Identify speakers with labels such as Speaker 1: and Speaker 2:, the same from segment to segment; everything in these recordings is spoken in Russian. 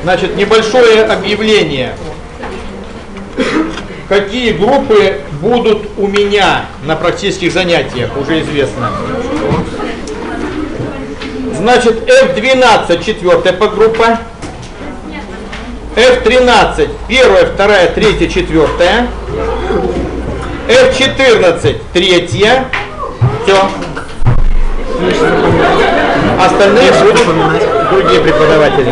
Speaker 1: Значит, небольшое объявление. Какие группы будут у меня на практических занятиях, уже известно. Значит, F12 четвертая подгруппа, F13 первая, вторая, третья, четвертая, F14 третья, все. Остальные будут другие преподаватели.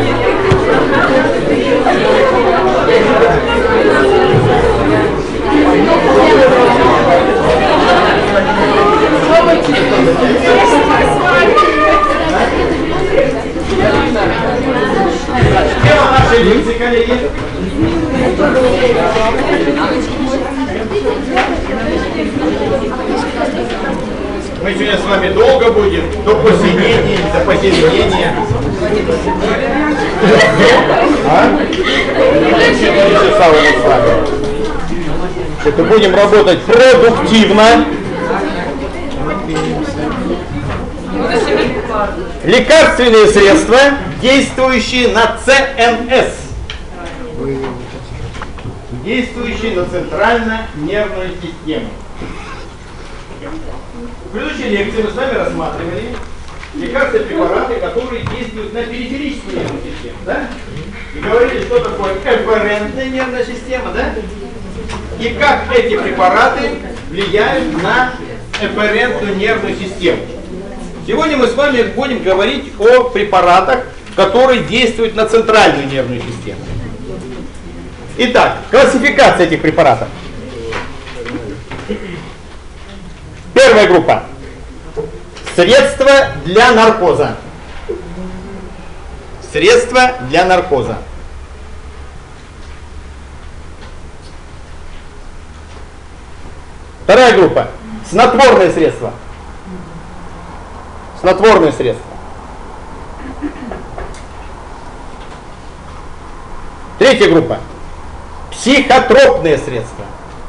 Speaker 1: Тема нашей лекции, коллеги. Мы сегодня с вами долго будем, до посинения, до посинения. Это будем работать продуктивно. Лекарственные средства, действующие на ЦНС, действующие на центрально-нервную систему. В предыдущей лекции мы с вами рассматривали лекарственные препараты, которые действуют на периферическую нервную систему, да? И говорили, что такое эфферентная нервная система, да? И как эти препараты влияют на эфферентную нервную систему. Сегодня мы с вами будем говорить о препаратах, которые действуют на центральную нервную систему. Итак, классификация этих препаратов. Первая группа. Средства для наркоза. Средства для наркоза. Вторая группа. Снотворные средства. Снотворные средства. Третья группа. Психотропные средства.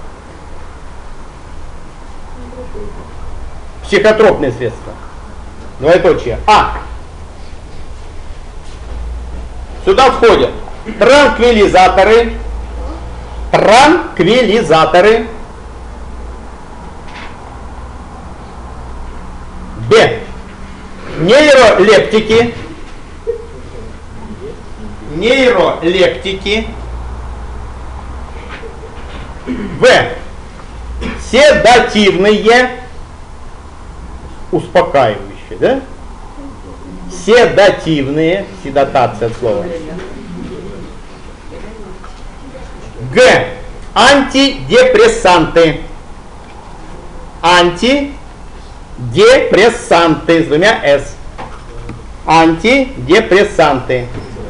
Speaker 1: Психотропные средства. Двоеточие. А. Сюда входят транквилизаторы. Транквилизаторы. Б. Нейролептики. Нейролептики. В. Седативные. Успокаивающие, да? Седативные. Седатация от слова. Г. Антидепрессанты. Антидепрессанты с двумя «с». Антидепрессанты.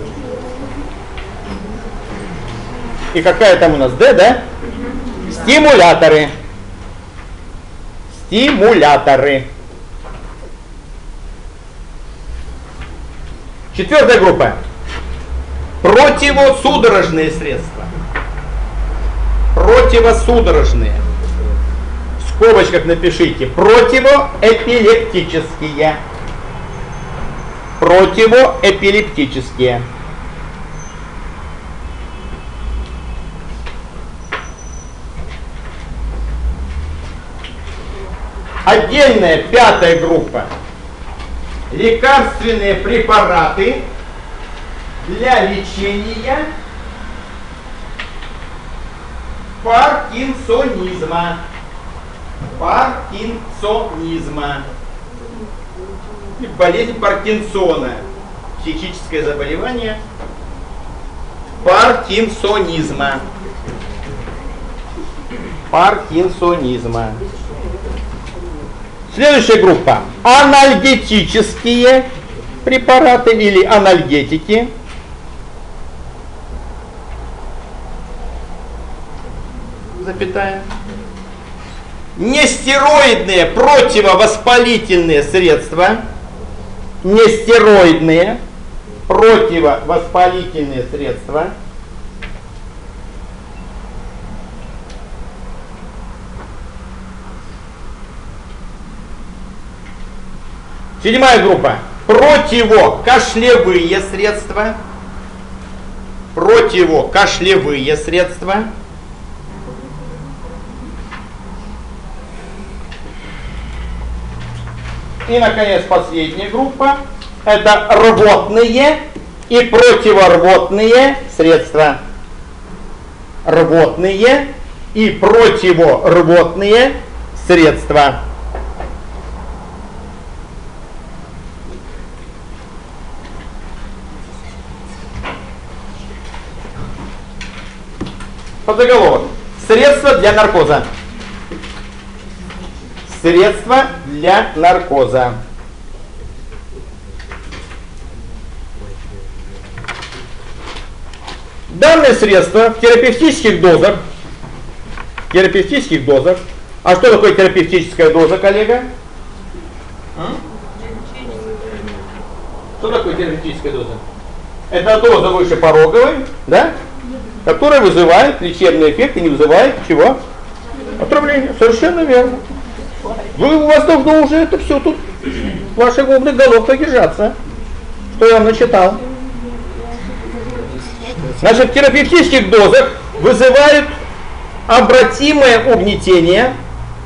Speaker 1: И какая там у нас «д», да? Стимуляторы. Стимуляторы. Четвертая группа. Противосудорожные средства. Противосудорожные. В скобочках напишите. Противоэпилептические. Противоэпилептические. Отдельная пятая группа. Лекарственные препараты для лечения паркинсонизма. Паркинсонизма. Болезнь Паркинсона. Психическое заболевание паркинсонизма. Паркинсонизма. Следующая группа. Анальгетические препараты или анальгетики. Запятая. Нестероидные противовоспалительные средства. Нестероидные противовоспалительные средства. Седьмая группа. Противокашлевые средства. противокашлевые средства. И, наконец, последняя группа – это рвотные и противорвотные средства. Рвотные и противорвотные средства. Подзаголовок. Средства для наркоза. Средства для наркоза. Данное средство в терапевтических дозах. А что такое терапевтическая доза, коллега? Что такое терапевтическая доза? Это доза выше пороговой, да? Которая вызывает лечебный эффект и не вызывает чего? Отравление. Совершенно верно. У вас давно уже это все тут в ваших умных головках держаться. Что я вам начитал? Значит, в терапевтических дозах вызывают обратимое угнетение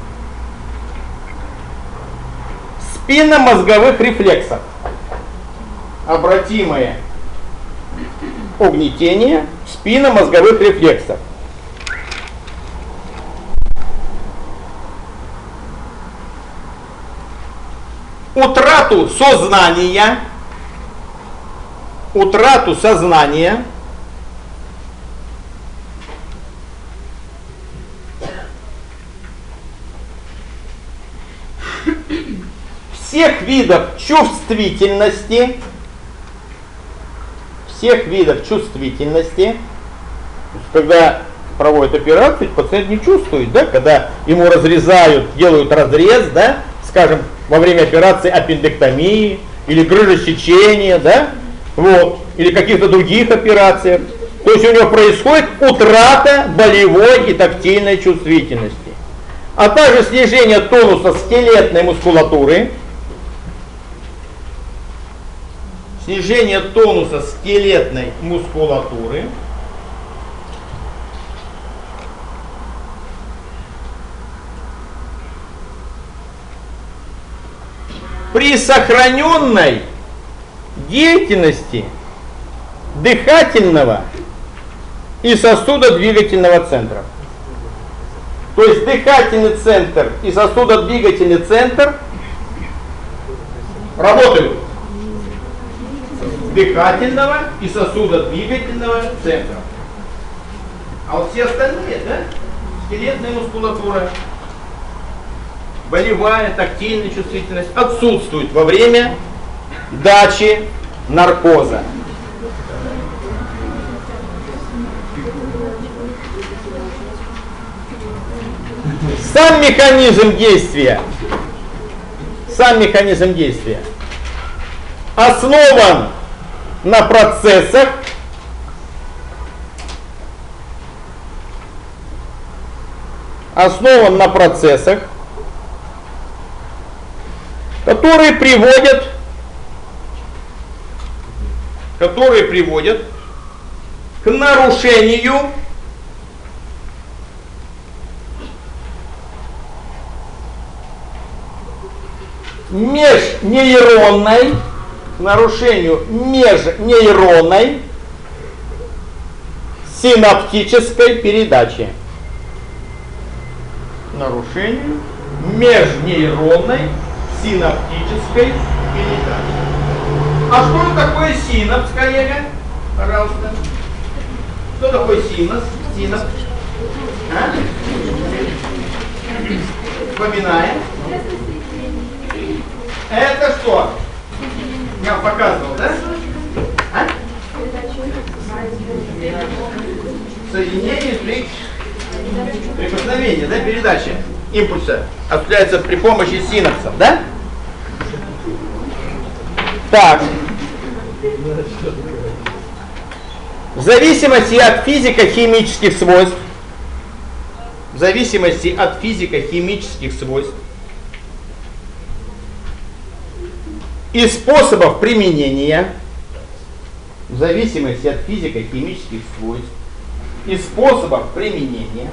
Speaker 1: спинномозговых рефлексов. Обратимое угнетение спинномозговых рефлексов. Утрату сознания всех видов чувствительности, когда проводят операцию, пациент не чувствует, да, когда ему разрезают, делают разрез, да, скажем, во время операции аппендэктомии или грыжесечения, да, вот, или каких-то других операциях. То есть у него происходит утрата болевой и тактильной чувствительности, а также снижение тонуса скелетной мускулатуры, при сохраненной деятельности дыхательного и сосудодвигательного центра. То есть дыхательный центр и сосудодвигательный центр работают. Дыхательного и сосудодвигательного центра. А вот все остальные, да? Скелетная мускулатура, болевая, тактильная чувствительность отсутствует во время дачи наркоза. Сам механизм действия основан на процессах, которые приводят к нарушению межнейронной синаптической передачи. А что такое синапс, коллега? Пожалуйста. Что такое синапс? А? Вспоминаем. Это что? Я вам показывал, да? А? Соединение прикосновения, да, передача импульса осуществляется при помощи синапсов, да? Так. В зависимости от физико-химических свойств, и способов применения в зависимости от физико-химических свойств и способов применения,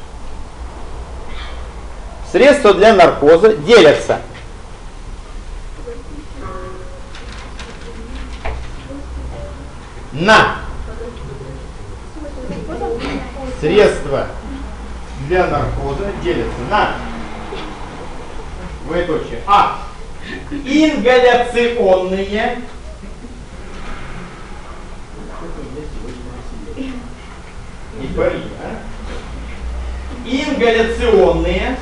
Speaker 1: средства для наркоза делятся на средства для наркоза делятся на двоеточие А. Ингаляционные. Ингаляционные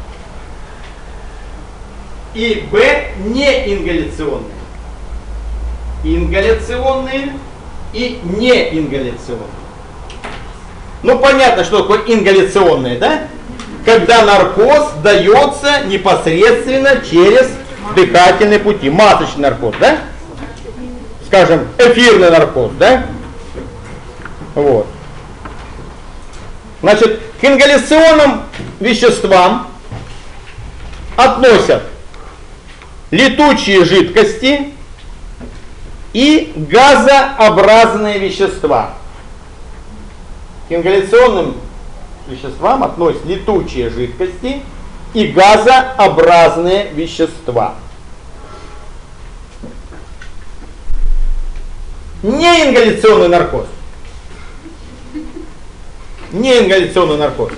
Speaker 1: и Б. Неингаляционные. Ингаляционные и неингаляционные. Ну понятно, что такое ингаляционные, да? Когда наркоз дается непосредственно через дыхательные пути. Масочный наркоз, да? Скажем, эфирный наркоз, да? Вот. Значит, к ингаляционным веществам относят летучие жидкости и газообразные вещества. К ингаляционным веществам относят летучие жидкости и газообразные вещества. Неингаляционный наркоз. Неингаляционный наркоз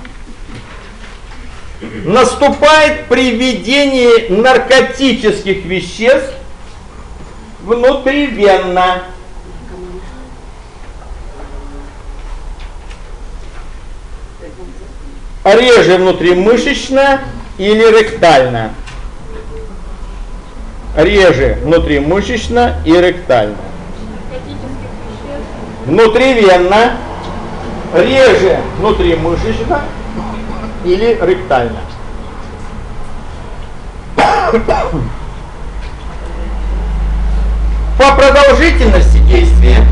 Speaker 1: наступает при введении наркотических веществ внутривенно. Реже внутримышечно или ректально. Реже внутримышечно и ректально. Внутривенно. Реже внутримышечно или ректально. По продолжительности действия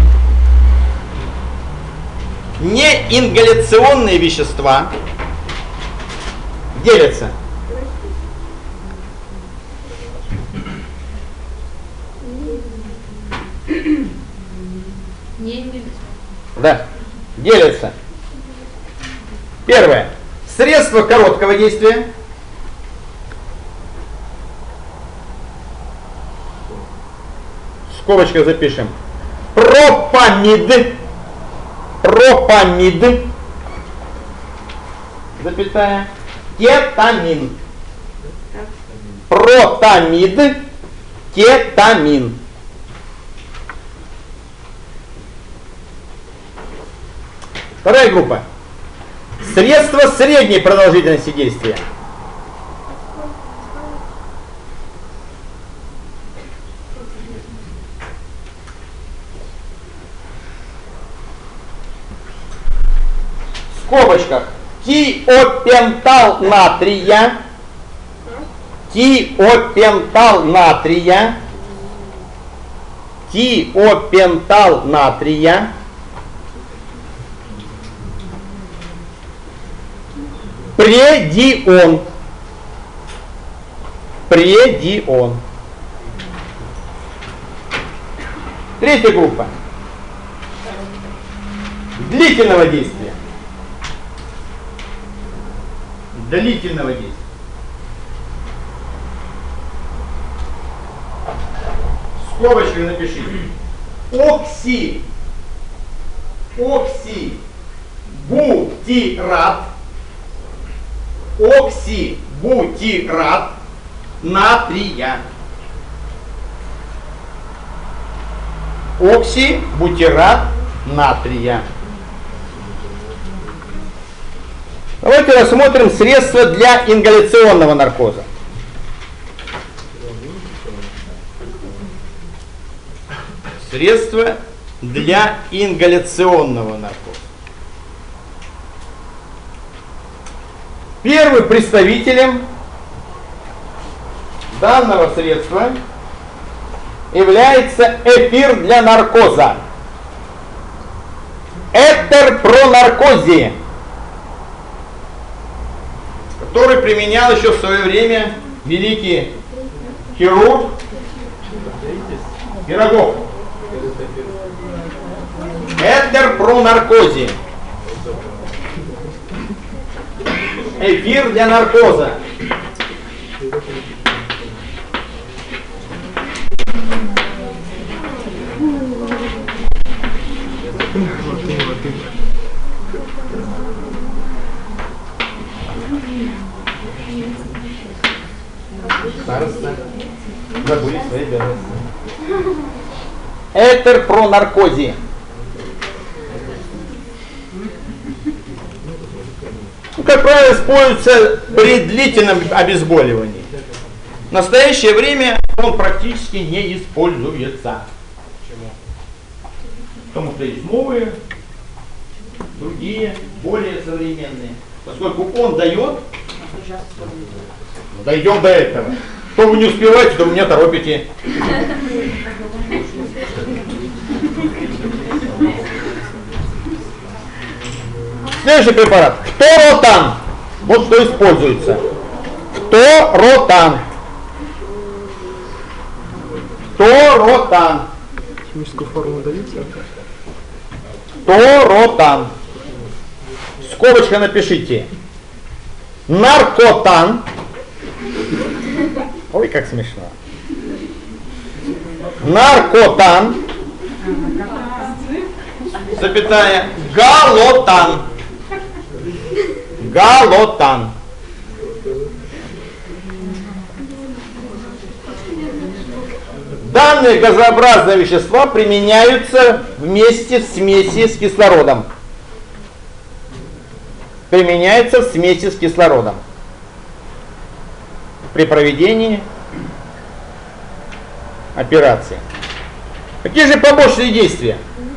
Speaker 1: неингаляционные вещества делятся делятся. Первое. Средства короткого действия. В скобочках запишем. Пропамид. Пропамид. Запятая. Кетамин. Протамид. Кетамин. Вторая группа. Средства средней продолжительности действия. В скобочках. Тиопентал натрия. Тиопентал натрия. Тиопентал натрия. Предион. Предион. Третья группа. Длительного действия. Длительного действия. Скобочкой напишите. Оксибутират. Оксибутират натрия. Оксибутират натрия. Давайте рассмотрим средства для ингаляционного наркоза. Средства для ингаляционного наркоза. Первым представителем данного средства является эфир для наркоза. Этерпронаркозия, который применял еще в свое время великий хирург Пирогов. Этер про наркозе. Эфир для наркоза. Староста. Забыли свои обязанности. Этер про наркозе. Как правило, используется при длительном обезболивании. В настоящее время он практически не используется. Почему? Потому что есть новые, другие, более современные. Поскольку он дает, дойдем до этого. Что вы не успеваете, то вы меня торопите. Следующий препарат. Фторотан. Вот что используется. Фторотан. Фторотан.
Speaker 2: Химическую формулу дадите?
Speaker 1: Фторотан. Скобочка напишите. Наркотан. Ой, как смешно. Наркотан. Запятая. Галотан. Галотан. Данные газообразные вещества применяются вместе в смеси с кислородом. Применяются в смеси с кислородом при проведении операции. Какие же побочные действия?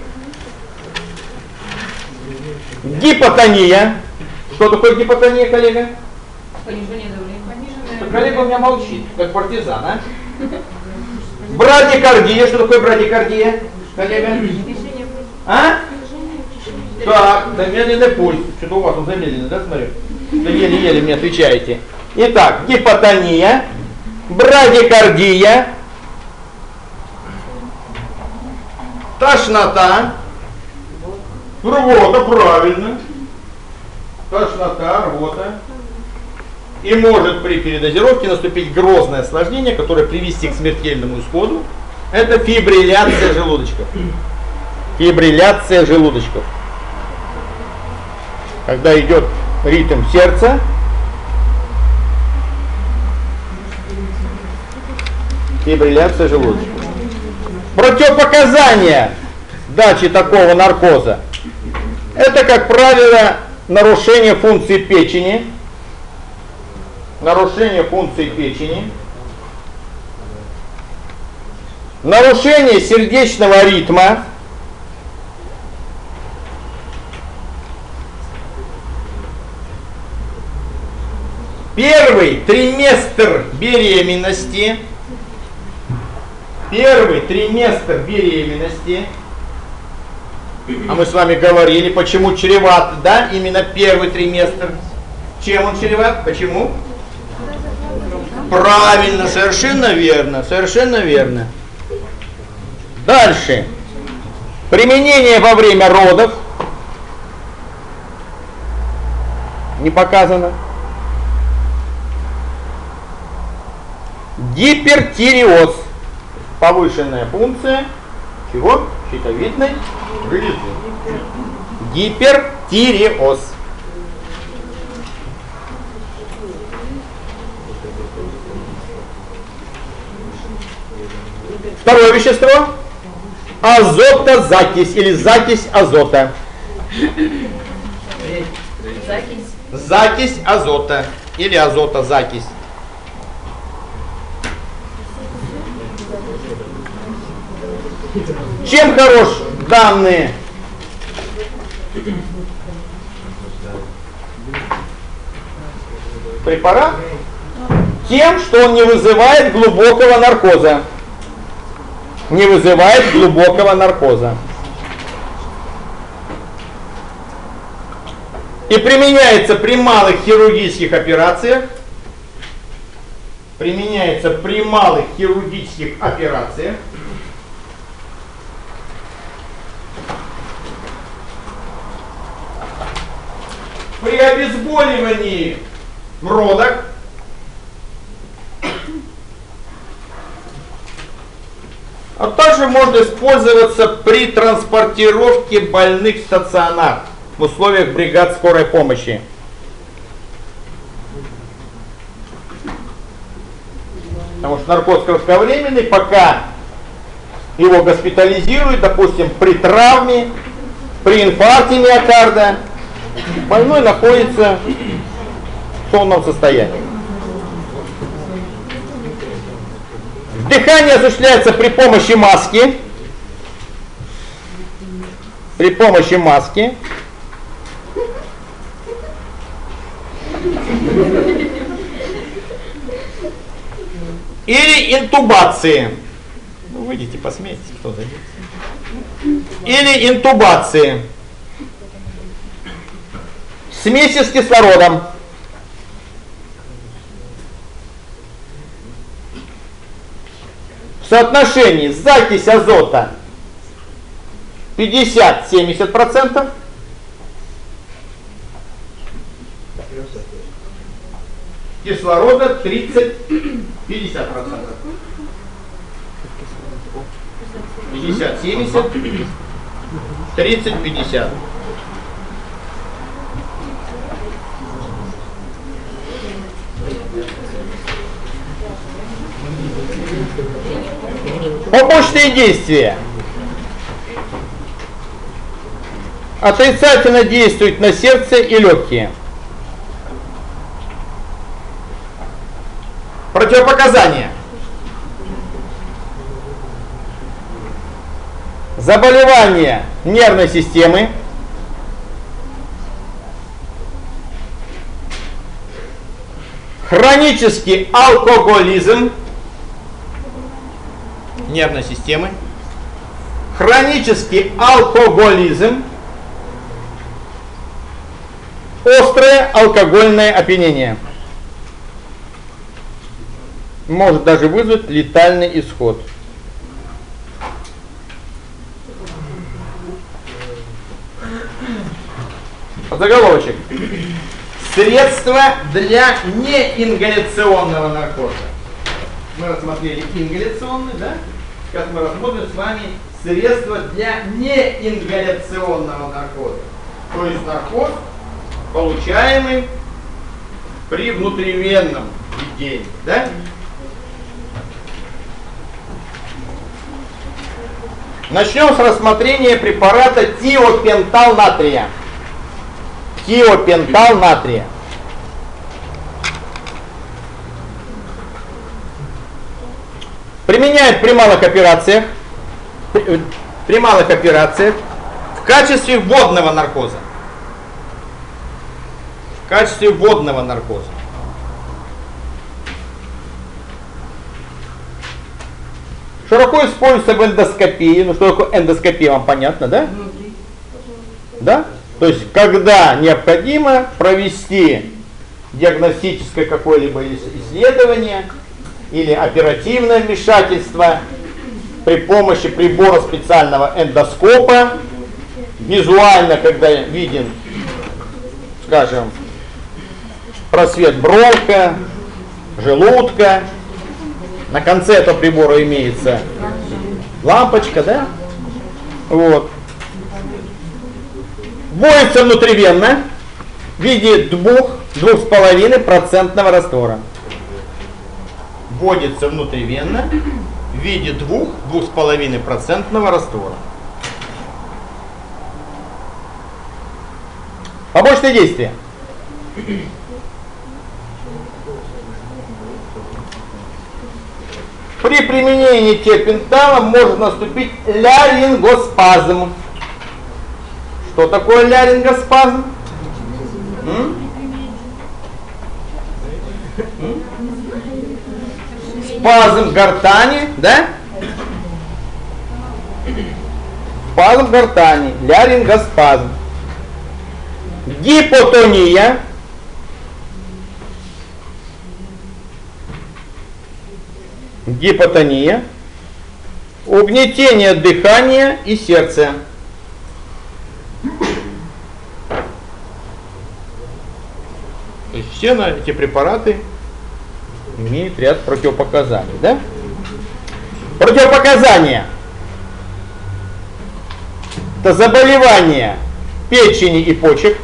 Speaker 1: Гипотония. Что такое гипотония, коллега?
Speaker 3: Понижение давления.
Speaker 1: Коллега у меня молчит, как партизан, а? Брадикардия. Что такое брадикардия, коллега? А? Так, замедленный пульс. Что-то у вас он замедленный, да, смотрю? Да еле-еле мне отвечаете. Итак, гипотония, брадикардия, тошнота, рвота, правильно. Тошнота, рвота. И может при передозировке наступить грозное осложнение, которое привести к смертельному исходу. Это фибрилляция желудочков. Фибрилляция желудочков. Когда идет ритм сердца, фибрилляция желудочков. Противопоказания дачи такого наркоза. Это, как правило, нарушение функции печени. Нарушение функции печени. Нарушение сердечного ритма. Первый триместр беременности. Первый триместр беременности. А мы с вами говорили, почему чреват, да, именно первый триместр. Чем он чреват? Почему? Правильно, совершенно верно, совершенно верно. Дальше. Применение во время родов. Не показано. Гипертиреоз. Повышенная функция чего? Щитовидной железы. Гипертиреоз. Второе вещество. Азотозакись или закись азота. Закись азота или азотозакись. Чем хорош данный препарат? Тем, что он не вызывает глубокого наркоза. Не вызывает глубокого наркоза. И применяется при малых хирургических операциях. Применяется при малых хирургических операциях. при обезболивании родок а также может использоваться при транспортировке больных в стационар в условиях бригад скорой помощи. Потому что наркоз кратковременный, пока его госпитализируют, допустим, при травме, при инфаркте миокарда, больной находится в сонном состоянии. Дыхание осуществляется при помощи маски. При помощи маски. Или интубации. Ну, выйдите, посмейтесь, кто зайдет. Или интубации. Смеси с кислородом. В соотношении закись азота 50-70%. Кислорода 30-50%. 50-70, 30-50. Побочные действия. Отрицательно действуют на сердце и легкие. Противопоказания. Заболевания нервной системы. Хронический алкоголизм нервной системы. Хронический алкоголизм. Острое алкогольное опьянение. Может даже вызвать летальный исход. Заголовочек. Средства для неингаляционного наркоза. Мы рассмотрели ингаляционный, да? Сейчас мы рассмотрим с вами средства для неингаляционного наркоза. То есть наркоз, получаемый при внутривенном введении, да? Начнем с рассмотрения препарата тиопентал натрия. Тиопентал натрия. Применяют при малых операциях в качестве водного наркоза. В качестве водного наркоза. Широко используется в эндоскопии. Ну что такое эндоскопия, вам понятно, да? Да? То есть, когда необходимо провести диагностическое какое-либо исследование или оперативное вмешательство при помощи прибора специального эндоскопа, визуально, когда виден, скажем, просвет бронха, желудка, на конце этого прибора имеется лампочка, да? Вот. Вводится внутривенно в виде 2-2,5% раствора. Вводится внутривенно в виде 2-2,5% раствора. Побочные действия. При применении тиопентала может наступить ларингоспазм. Что такое ларингоспазм? Спазм гортани, да? Спазм гортани, ларингоспазм. Гипотония. Гипотония. Угнетение дыхания и сердца. То есть все эти препараты имеют ряд противопоказаний, да? Противопоказания. Это заболевания печени и почек,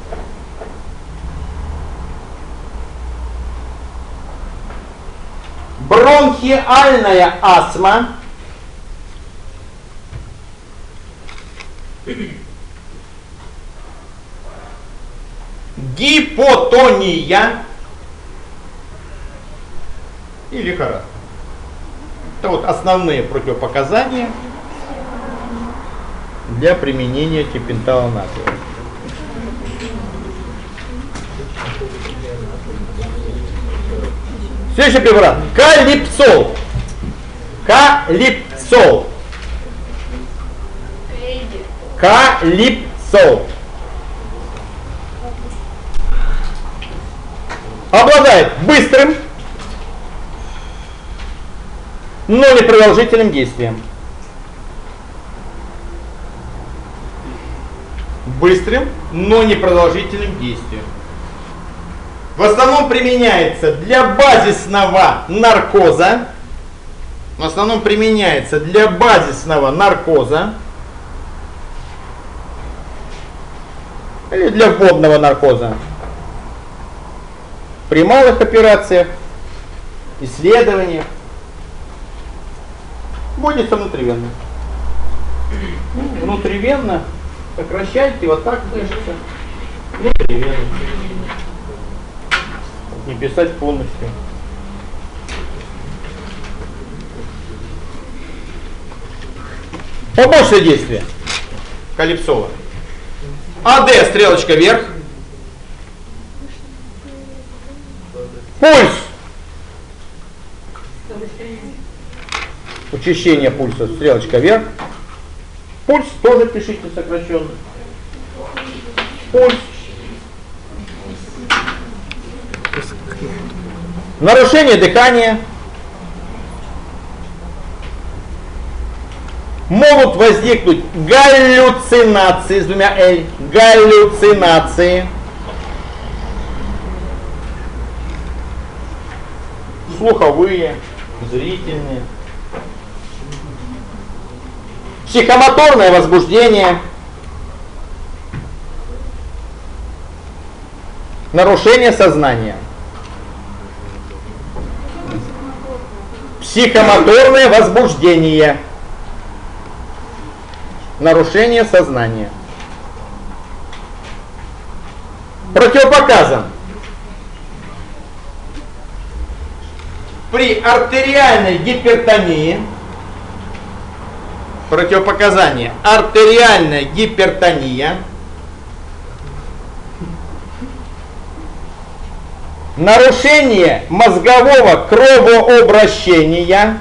Speaker 1: бронхиальная астма, гипотония и лихорадка. Это вот основные противопоказания для применения типентала натрия. Следующий препарат. Калипсол. Калипсол. Калипсол. Обладает быстрым, но непродолжительным действием. Быстрым, но непродолжительным действием. В основном применяется для базисного наркоза. В основном применяется для базисного наркоза. Или для вводного наркоза. При малых операциях, исследованиях. Вводится внутривенно. Внутривенно сокращайте, вот так пишется. Внутривенно. Не писать полностью. Побочное действие калипсола. АД, стрелочка вверх. Пульс. Учащение пульса, стрелочка вверх. Пульс тоже пишите сокращенно. Пульс. Нарушение дыхания. Могут возникнуть галлюцинации с двумя «л». Галлюцинации. Слуховые, зрительные. Психомоторное возбуждение. Нарушение сознания. Психомоторное возбуждение. Нарушение сознания. Противопоказан. При артериальной гипертонии. Противопоказание. Артериальная гипертония. Нарушение мозгового кровообращения.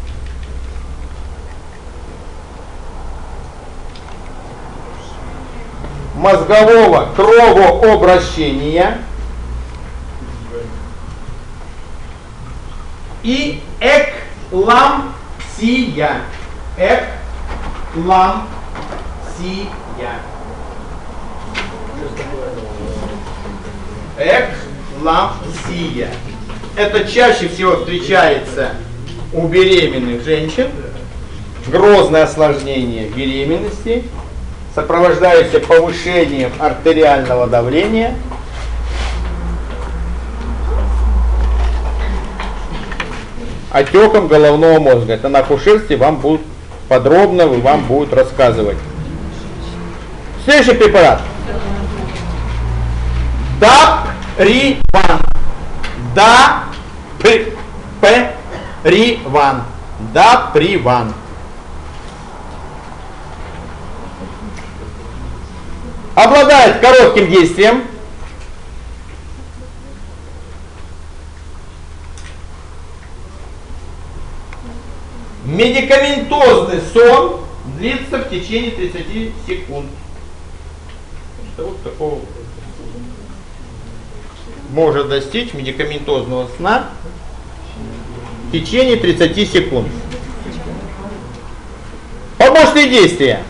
Speaker 1: Мозгового кровообращения. И эклампсия. Эклампсия. Эклампсия. Это чаще всего встречается у беременных женщин. Грозное осложнение беременности, сопровождающееся повышением артериального давления. Отеком головного мозга. Это на акушерстве вам будут подробно вам будут рассказывать. Следующий препарат. Даприван. Даприван. Даприван. Обладает коротким действием. Медикаментозный сон длится в течение 30 секунд. Вот такого может достичь медикаментозного сна в течение 30 секунд. Побочные действия.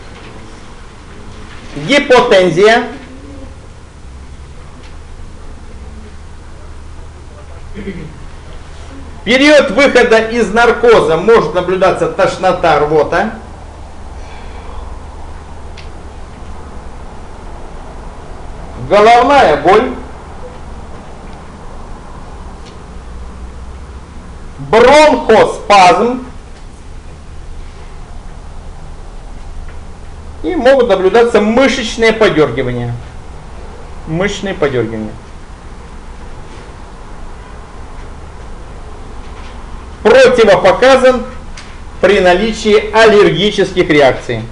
Speaker 1: Гипотензия. В период выхода из наркоза может наблюдаться тошнота, рвота. Головная боль. Бронхоспазм. И могут наблюдаться мышечные подергивания. Мышечные подергивания. Противопоказан при наличии аллергических реакций.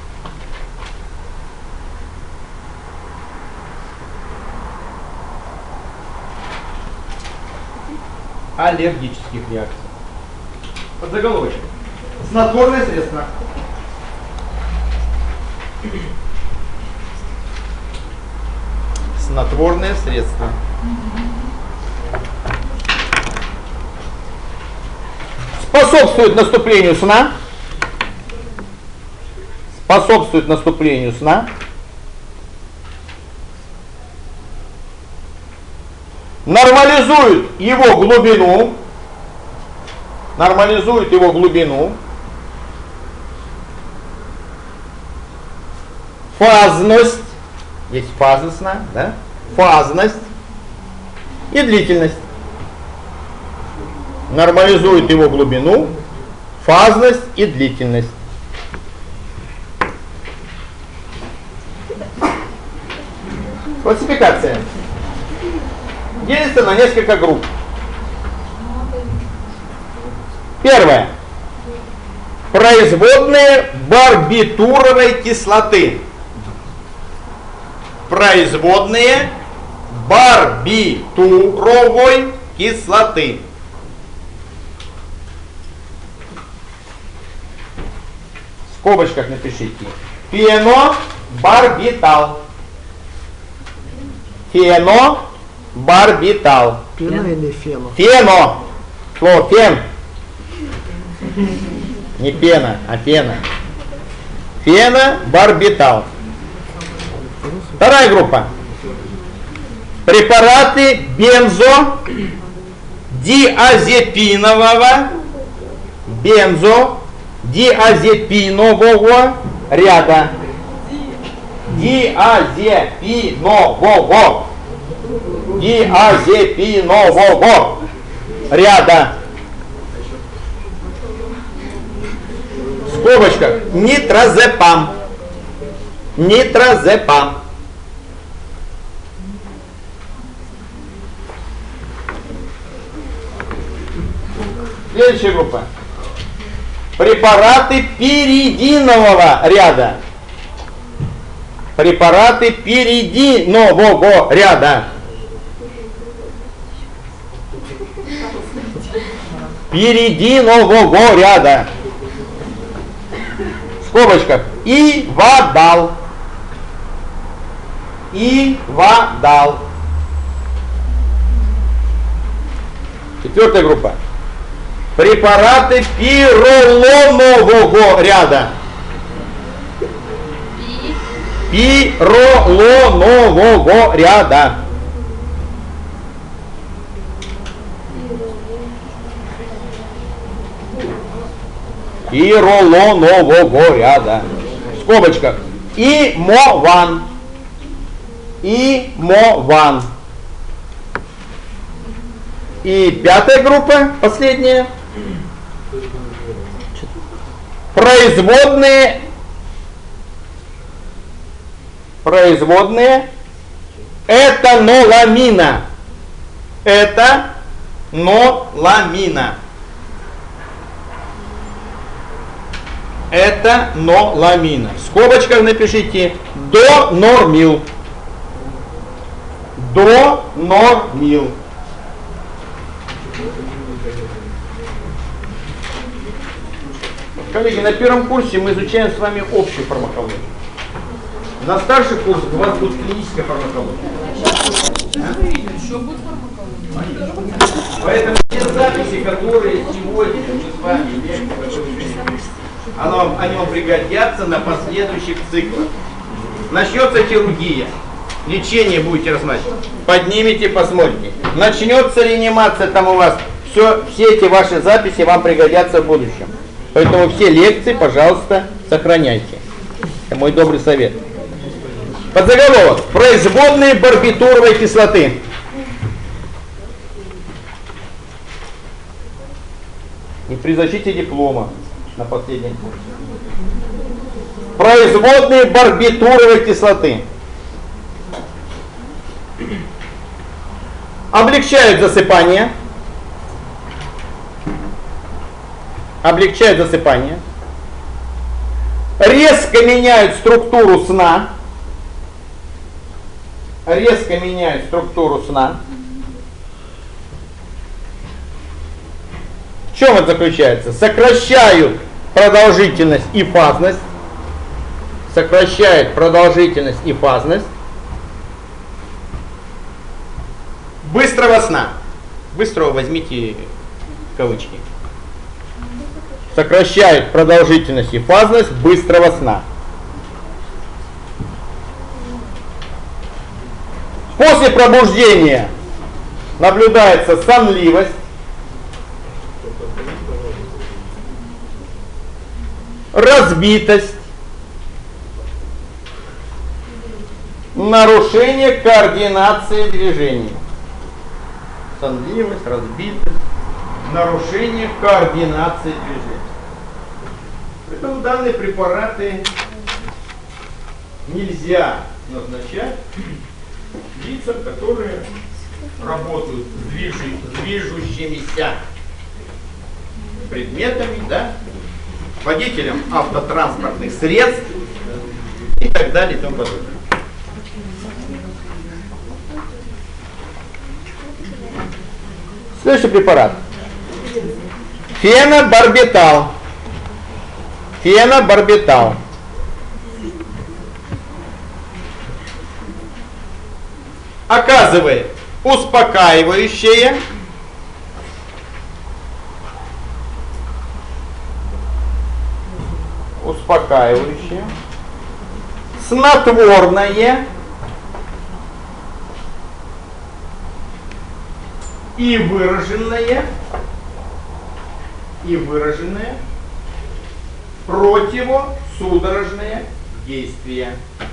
Speaker 1: Аллергических реакций. Подзаголовочек. Снотворное средство. Снотворное средство. Способствует наступлению сна. Способствует наступлению сна. Нормализует его глубину. Нормализует его глубину. Фазность. Есть фаза сна, да? Фазность и длительность. Нормализует его глубину, фазность и длительность. Классификация. Делится на несколько групп. Первое. Производные барбитуровой кислоты. Производные барбитуровой кислоты. В скобочках напишите. Фенобарбитал. Фенобарбитал.
Speaker 2: Пена или фено?
Speaker 1: Фено. Слово фен. Не пена, а фена. Фенобарбитал. Вторая группа. Препараты бензодиазепинового ряда. Диазепинового ряда. В скобочках. Нитразепам. Нитразепам. Следующая группа. Препараты пиридинового ряда. Препараты пиридинового ряда. Пиридинового ряда. В скобочках. Ивадал. Ивадал. Четвертая группа. Препараты пиролонового ряда. Пиролонового ряда. Пиролонового ряда. В скобочках. Имован. Имован. И пятая группа, последняя. Производные этаноламина. Этаноламина. Этаноламина. В скобочках напишите донормил. Донормил. Коллеги, на первом курсе мы изучаем с вами общую фармакологию. На старших курсах у вас будет клиническая фармакология. Поэтому те записи, которые сегодня мы с вами имеем, они вам пригодятся на последующих циклах. Начнется хирургия. лечение будете рассматривать, поднимите, посмотрите. Начнется реанимация там у вас, все эти ваши записи вам пригодятся в будущем. Поэтому все лекции, пожалуйста, сохраняйте. Это мой добрый совет. Подзаголовок. Производные барбитуровой кислоты. И при защите диплома на последнем курсе. Производные барбитуровой кислоты. Облегчают засыпание. Облегчают засыпание. Резко меняют структуру сна. Резко меняют структуру сна. В чем это заключается? Сокращают продолжительность и фазность. Сокращает продолжительность и фазность быстрого сна. Быстрого возьмите в кавычки. Сокращает продолжительность и фазность быстрого сна. После пробуждения наблюдается сонливость, разбитость, нарушение координации движений. Сонливость, разбитость, нарушение координации движений. Поэтому данные препараты нельзя назначать лицам, которые работают с движущимися предметами, да, водителям автотранспортных средств и так далее и тому подобное. Следующий препарат. Фенобарбитал. Фенобарбитал. Оказывает успокаивающее, снотворное и выраженное противосудорожное действие.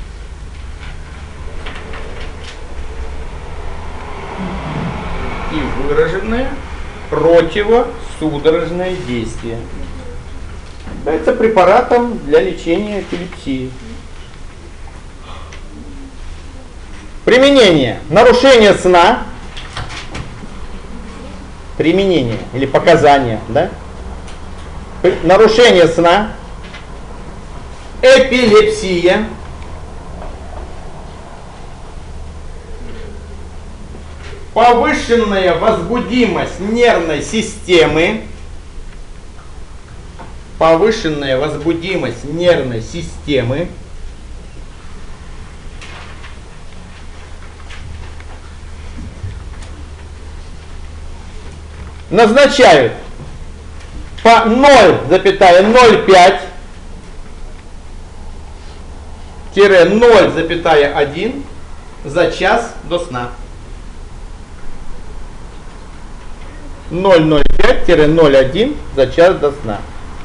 Speaker 1: И выраженное противосудорожное действие. Это препаратом для лечения эпилепсии. Применение. Нарушение сна. Применение или показания, да? Нарушение сна. Эпилепсия. Повышенная возбудимость нервной системы. Повышенная возбудимость нервной системы. Назначают по 0,05-0,1 за час до сна. 0,05-0,1 за час до сна.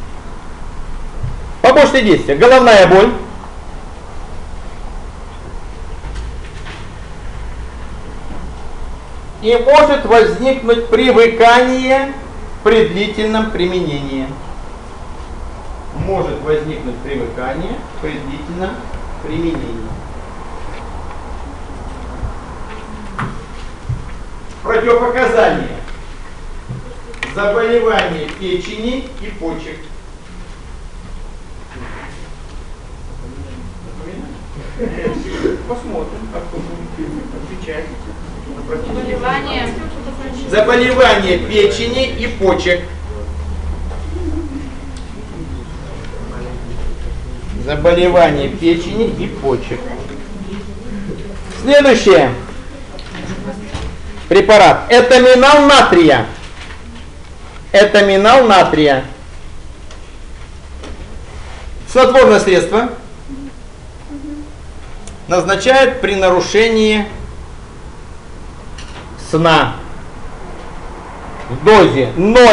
Speaker 1: Побочные действия. Головная боль. И может возникнуть привыкание при длительном применении. Может возникнуть привыкание при длительном применении. Противопоказания. Заболевание печени и почек. Посмотрим, как вы будете отвечать. Заболевание печени и почек. Заболевание печени и почек. Следующее. Препарат. Этаминал натрия. Этаминал натрия. Снотворное средство. назначают при нарушении сна в дозе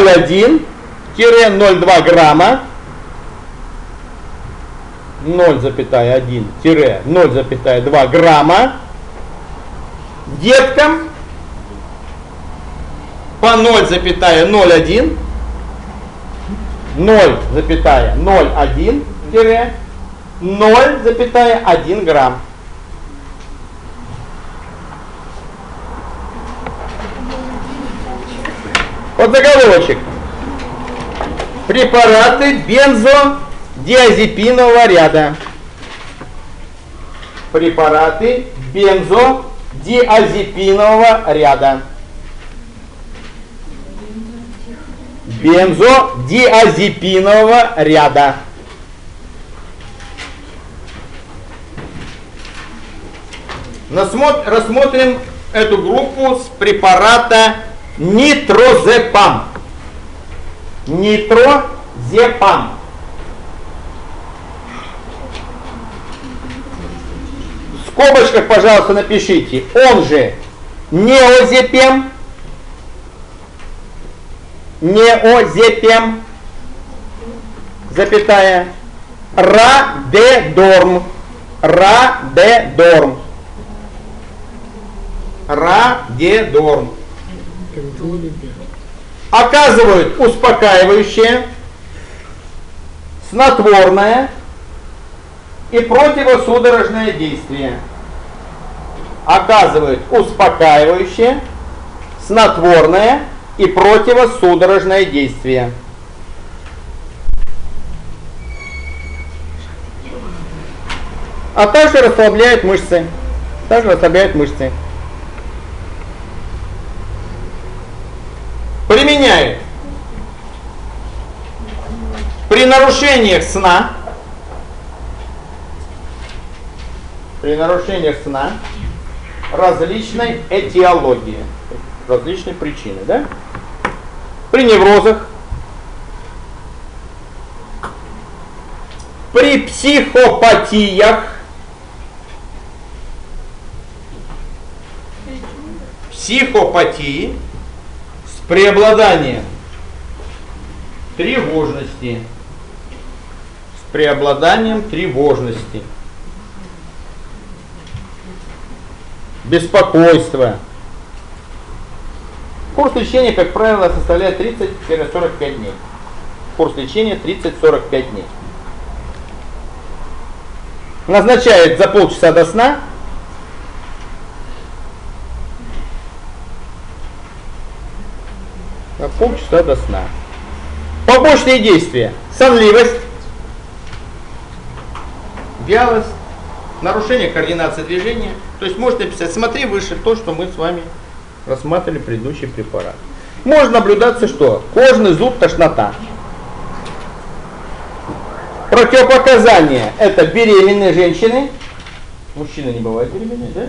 Speaker 1: 0,1-0,2 грамма, 0,1-0,2 грамма деткам по 0,01, 0,01-0,1 грамм. Вот заголовочек. Препараты бензодиазепинового ряда. Препараты бензодиазепинового ряда. Бензодиазепинового ряда. Рассмотрим эту группу с препарата нитрозепам. Нитрозепам. В скобочках, пожалуйста, напишите. Он же неозепем. Неозепем. Запятая. Радедорм. Радедорм. Радедорм. Оказывают успокаивающее, снотворное и противосудорожное действие. Оказывают успокаивающее, снотворное и противосудорожное действие. А также расслабляет мышцы. Применяют при нарушениях сна, различной этиологии, различные причины, да? При неврозах, при психопатиях, с преобладанием тревожности. Беспокойства. Курс лечения, как правило, составляет 30-45 дней. Курс лечения 30-45 дней. Назначают за полчаса до сна. Полчаса до сна. Побочные действия. Сонливость, вялость, нарушение координации движения. То есть можете написать, смотри выше то, что мы с вами рассматривали предыдущий препарат. Может наблюдаться что? Кожный зуд, тошнота. Противопоказания. Это беременные женщины. Мужчины не бывают беременные, да?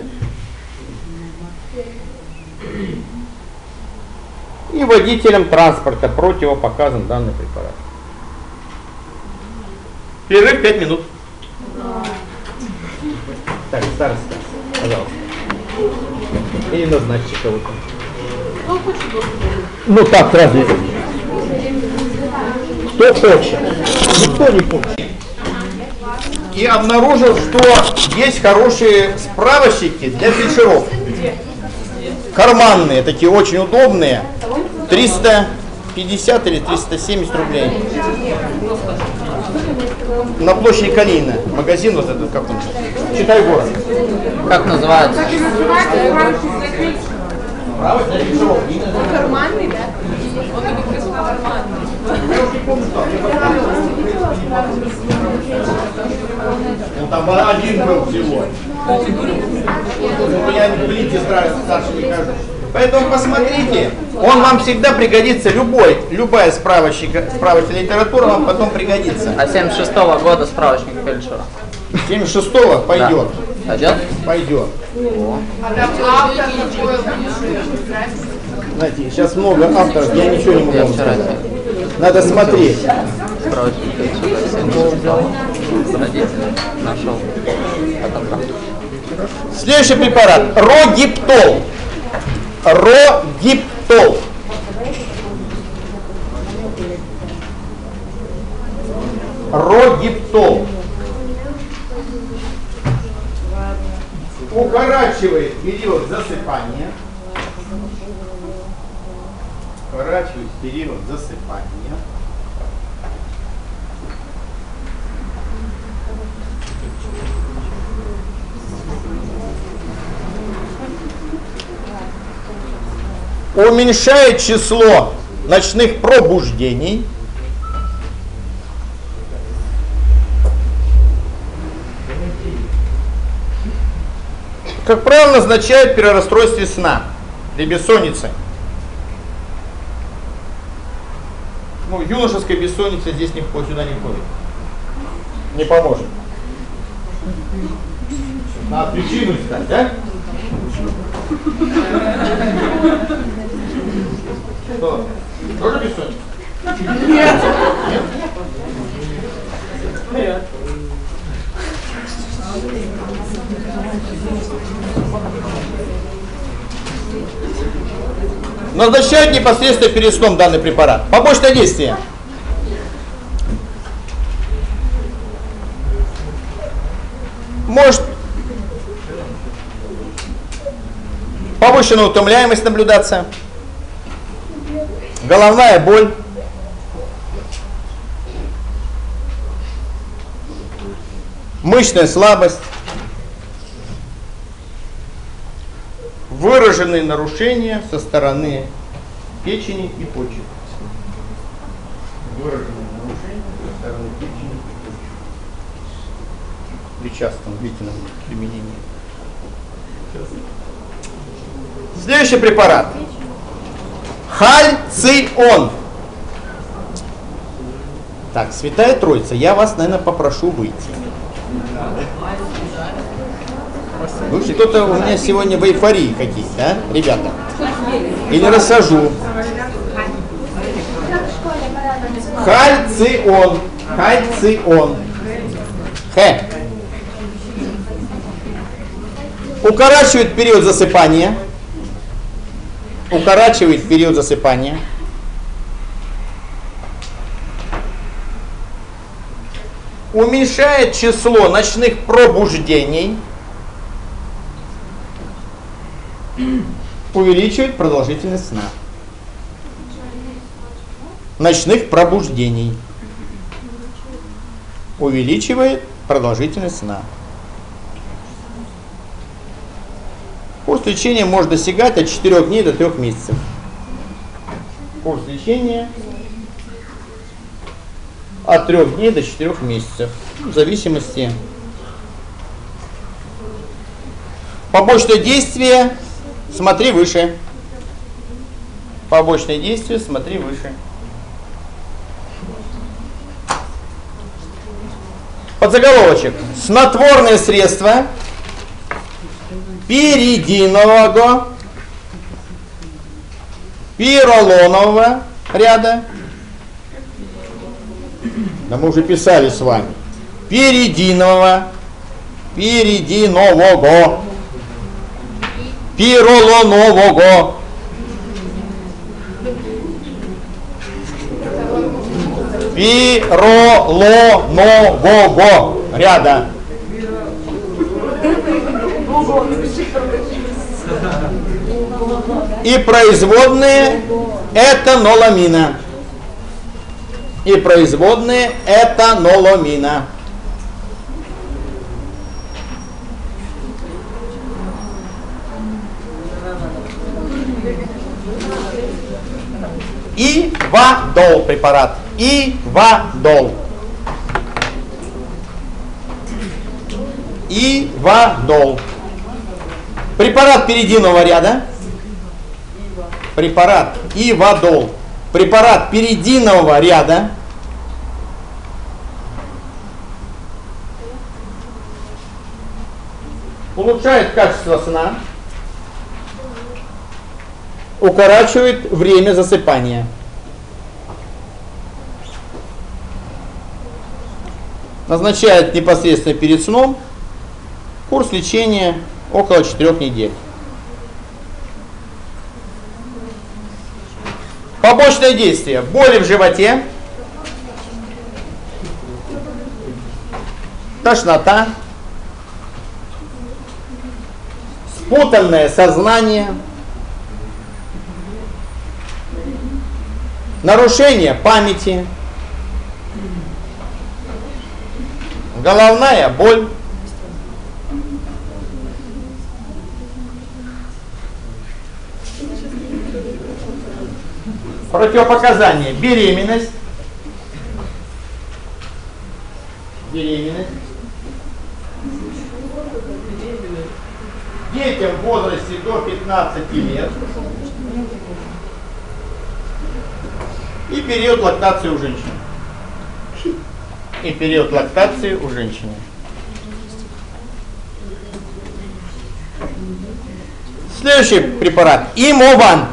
Speaker 1: И водителям транспорта противопоказан данный препарат. Перерыв 5 минут. Так, староста, пожалуйста. Или назначьте кого-то. Ну так, сразу. Кто хочет? Никто не хочет. И обнаружил, что есть хорошие справочники для фельдшеров. Карманные, такие очень удобные. 350 или 370 рублей. На площади Калинина. Магазин вот этот, как он? Читай город.
Speaker 4: Как называется?
Speaker 3: Карманный, да? Он написал карманный.
Speaker 1: Ну там один был всего. Ну я в плите старше не кажу. Поэтому посмотрите, он вам всегда пригодится, любая справочная литература вам потом пригодится.
Speaker 4: А 76-го года справочник фельдшера?
Speaker 1: 76-го пойдет.
Speaker 4: Да. Пойдет?
Speaker 1: Пойдет.
Speaker 3: А там автор такой.
Speaker 1: Знаете, сейчас много авторов, я ничего не могу
Speaker 4: Я
Speaker 1: вам
Speaker 4: вчера
Speaker 1: сказать. Надо смотреть.
Speaker 4: справочник фельдшера 76-го. Родитель нашел. Фотограф.
Speaker 1: Следующий препарат. Рогиптол. Рогиптол. Рогиптол. Укорачивает период засыпания. Укорачивает период засыпания. Уменьшает число ночных пробуждений. Как правило, назначают при расстройстве сна, при бессоннице. Ну, юношеская бессонница здесь не входит, сюда не входит. Не поможет. Надо причину искать, да? Что? Тоже бессонница? Нет. Нет? Нет. Назначают непосредственно перед сном данный препарат. Побочное действие. Может повышенная утомляемость наблюдаться, головная боль, мышечная слабость, выраженные нарушения со стороны печени и почек. Выраженные нарушения со стороны печени и почек. При частом длительном применении. Следующий препарат. Хальцион. Так, Святая Троица, я вас, наверное, попрошу выйти. Слушайте, кто-то у меня сегодня в эйфории какие-то, да, ребята? Или рассажу. Хальцион. Хальцион. Х. Укорачивает период засыпания. Укорачивает период засыпания. Уменьшает число ночных пробуждений. Увеличивает продолжительность сна. Ночных пробуждений. Увеличивает продолжительность сна. Курс лечения может достигать от 4 дней до 3 месяцев. Курс лечения от 3 дней до 4 месяцев. В зависимости. Побочное действие. Смотри выше. Побочное действие, смотри выше. Подзаголовочек. Снотворные средства пиридинового, пиролонового ряда. Да мы уже писали с вами. Пиридинового, пиролонового, пиролонового ряда. И производные этаноламина. И производные этаноламина. Ивадол препарат. Ивадол. Ивадол. Препарат пиридинового ряда. Препарат Ивадол. Препарат пиридинового ряда. Улучшает качество сна. Укорачивает время засыпания. Назначает непосредственно перед сном. Курс лечения около 4 недель. Побочное действие. Боли в животе, тошнота, спутанное сознание, нарушение памяти, головная боль, противопоказания: беременность, детям в возрасте до 15 лет и период лактации у женщин. Следующий препарат: Имован.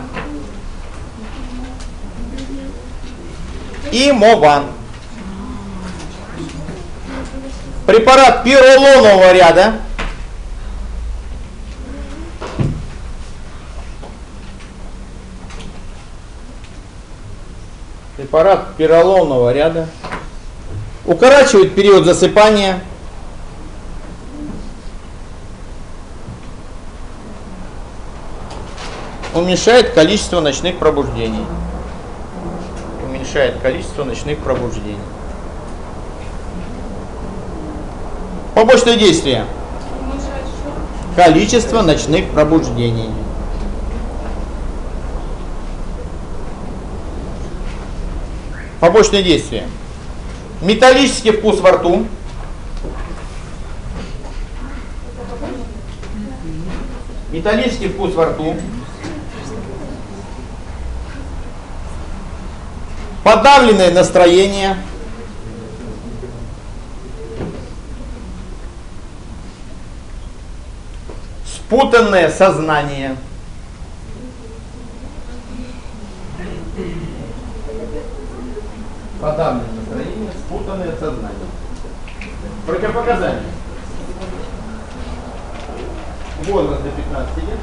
Speaker 1: Препарат пиролонового ряда. Укорачивает период засыпания. Уменьшает количество ночных пробуждений. Побочное действие: количество ночных пробуждений. Побочное действие: металлический вкус во рту, подавленное настроение, спутанное сознание, Противопоказания: возраст до 15 лет,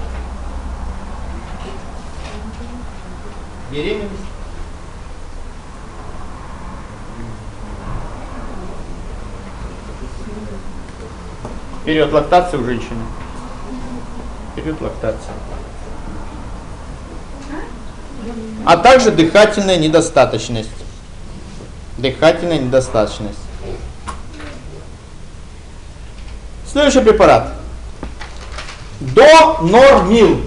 Speaker 1: беременность, период лактации у женщины. А также дыхательная недостаточность. Следующий препарат: Донормил.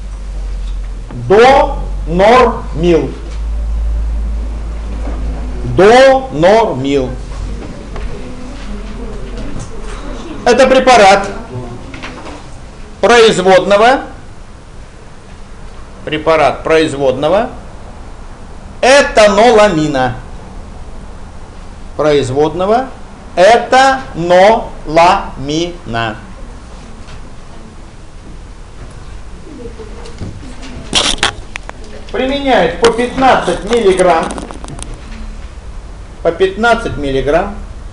Speaker 1: Это препарат производного этаноламина. Применяют по 15 миллиграмм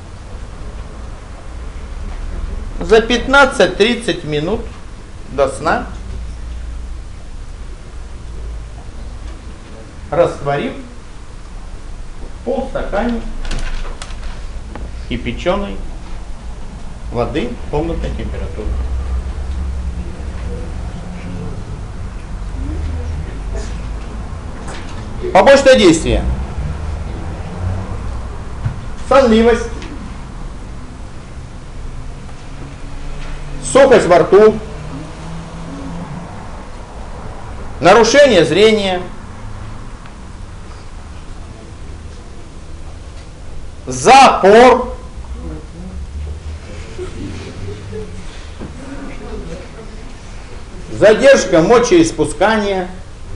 Speaker 1: за 15-30 минут до сна, растворив в полстакане кипяченой воды комнатной температуры. Побочное действие: сонливость, сухость во рту, нарушение зрения, запор, задержка мочеиспускания,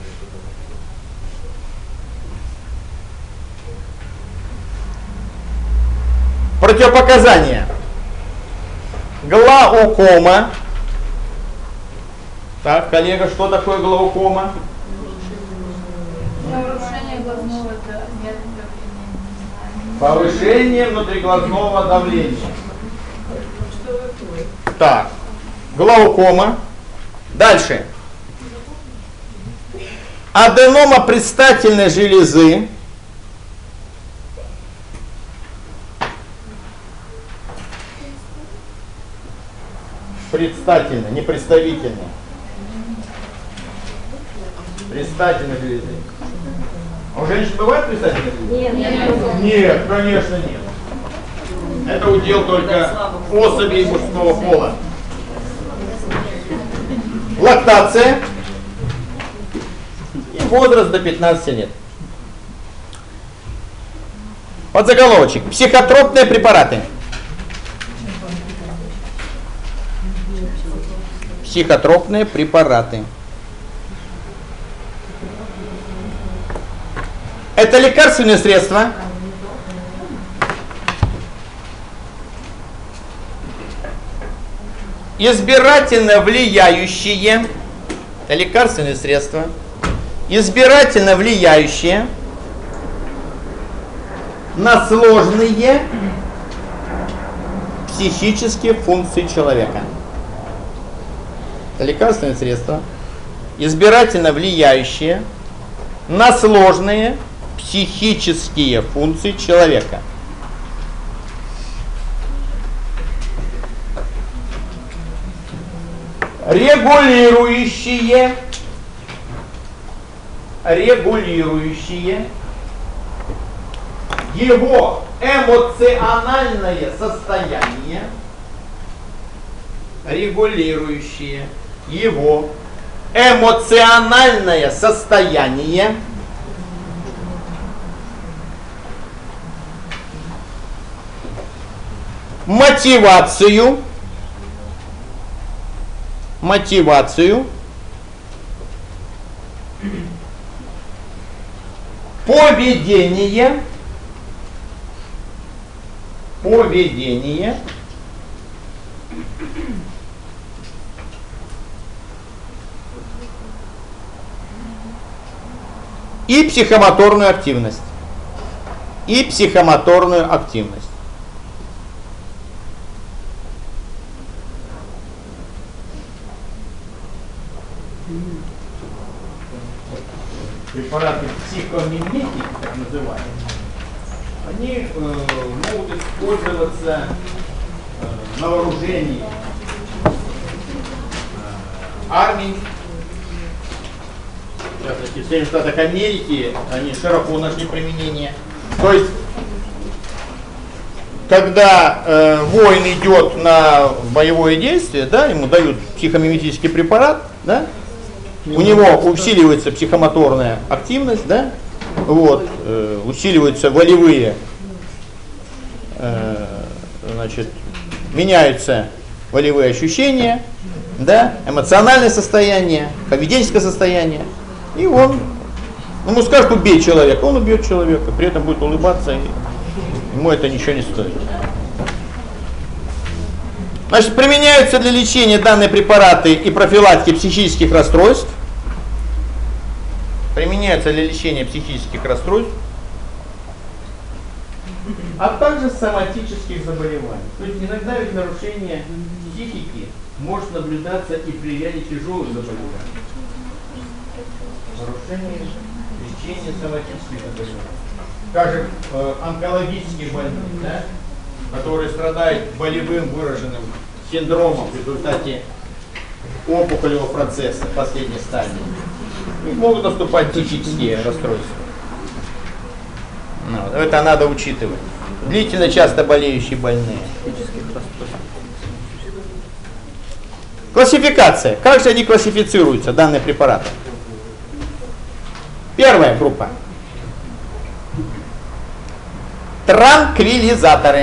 Speaker 1: противопоказания: глаукома. Так, коллега, что такое глаукома?
Speaker 3: Нарушение глазного давления.
Speaker 1: Повышение внутриглазного давления. Так, глаукома. Дальше. Аденома предстательной железы. Предстательной, не представительной. Предстательной железы. А у женщин бывает предстательная железа?
Speaker 3: Нет.
Speaker 1: Нет, конечно нет. Это удел только особей мужского пола. Лактация. И возраст до 15 лет. Подзаголовочек. Психотропные препараты. Психотропные препараты. Это лекарственные средства, избирательно влияющие, это лекарственные средства, избирательно влияющие на сложные психические функции человека. Это лекарственные средства, избирательно влияющие на сложные психические функции человека. Регулирующие его эмоциональное состояние, регулирующие его эмоциональное состояние, мотивацию, поведение, и психомоторную активность. Препараты психомиметики, так называемые, они могут использоваться на вооружении армий. В частности, в Соединенных Штатах Америки они широко нашли применение. То есть, когда воин идет на боевое действие, да, ему дают психомиметический препарат, да, у него усиливается психомоторная активность, да, вот, усиливаются волевые, значит, меняются волевые ощущения, да, эмоциональное состояние, поведенческое состояние, и он, ему скажут, убей человека, он убьет человека, при этом будет улыбаться, и ему это ничего не стоит. Значит, применяются для лечения данные препараты и профилактики психических расстройств. Применяются для лечения психических расстройств, а также соматических заболеваний. То есть иногда ведь нарушение психики может наблюдаться и при ряде тяжелых заболеваний. Нарушение лечения соматических заболеваний. Скажем, онкологических больных, да, которые страдают болевым выраженным синдромом в результате опухолевого процесса последней стадии. И могут наступать психические расстройства. Ну, это надо учитывать. Длительно часто болеющие больные. Классификация. Как же они классифицируются, данные препараты? Первая группа. Транквилизаторы.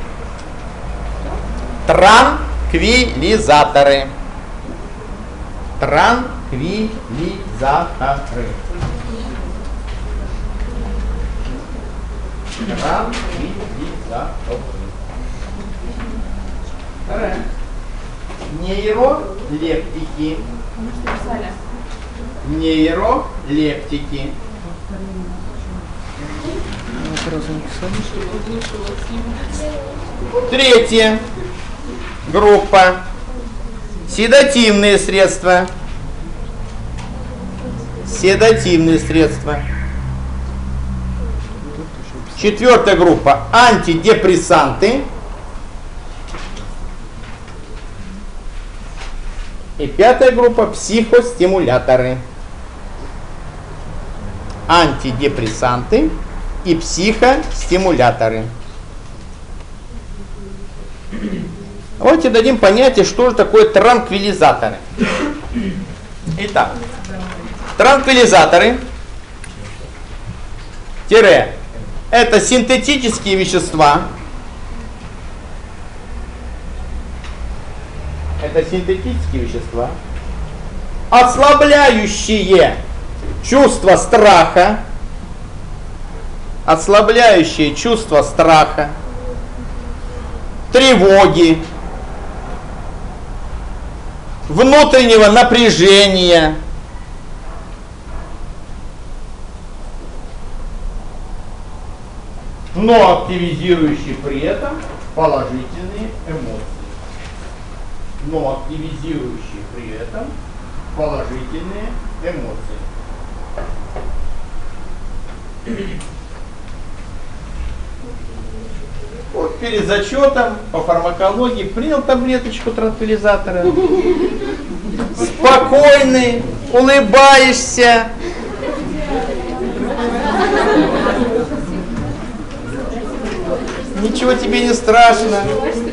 Speaker 1: Транквилизаторы. Транквилизаторы. Вторая. Нейролептики. Нейролептики. Третья группа. Седативные средства. Седативные средства. Четвертая группа – антидепрессанты. И пятая группа – психостимуляторы. Антидепрессанты и психостимуляторы. Давайте дадим понятие, что же такое транквилизаторы. Итак, транквилизаторы – это синтетические вещества. Это синтетические вещества, ослабляющие чувство страха, тревоги, внутреннего напряжения, но активизирующие при этом положительные эмоции. Вот перед зачетом по фармакологии принял таблеточку транквилизатора. Спокойный, улыбаешься. Ничего тебе не страшно.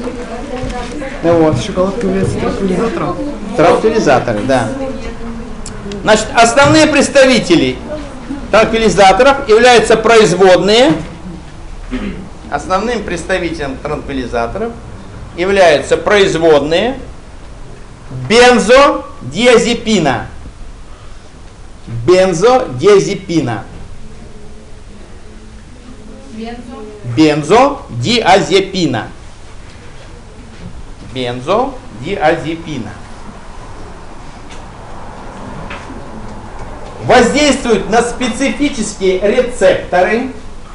Speaker 1: Вот.
Speaker 2: Шоколадка является транквилизатором?
Speaker 1: Транквилизаторы, да. Значит, основные представители транквилизаторов являются производные. Основным представителем транквилизаторов являются производные бензодиазепина. Бензодиазепина. Бензодиазепина. Бензодиазепина. Воздействуют на специфические рецепторы.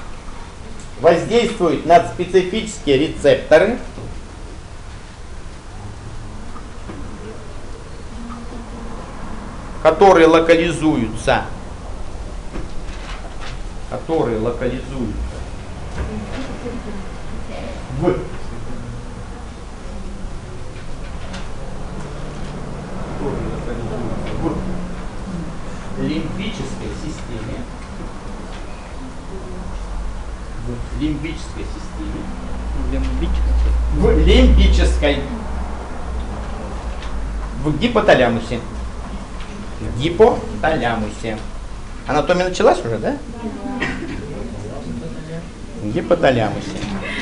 Speaker 1: Которые локализуются в лимбической системе. В гипоталамусе. Анатомия началась уже, да? В гипоталамусе.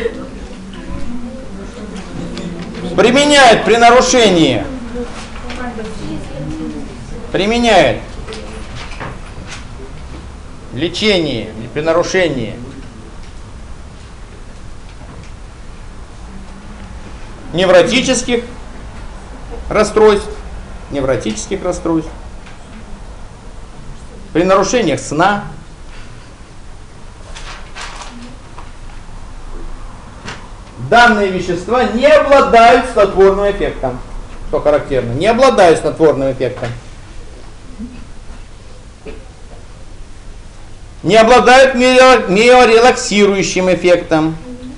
Speaker 1: Применяет при нарушении. Лечение при нарушении невротических расстройств, при нарушениях сна, данные вещества не обладают снотворным эффектом. Что характерно, не обладают снотворным эффектом. Не обладают миорелаксирующим эффектом.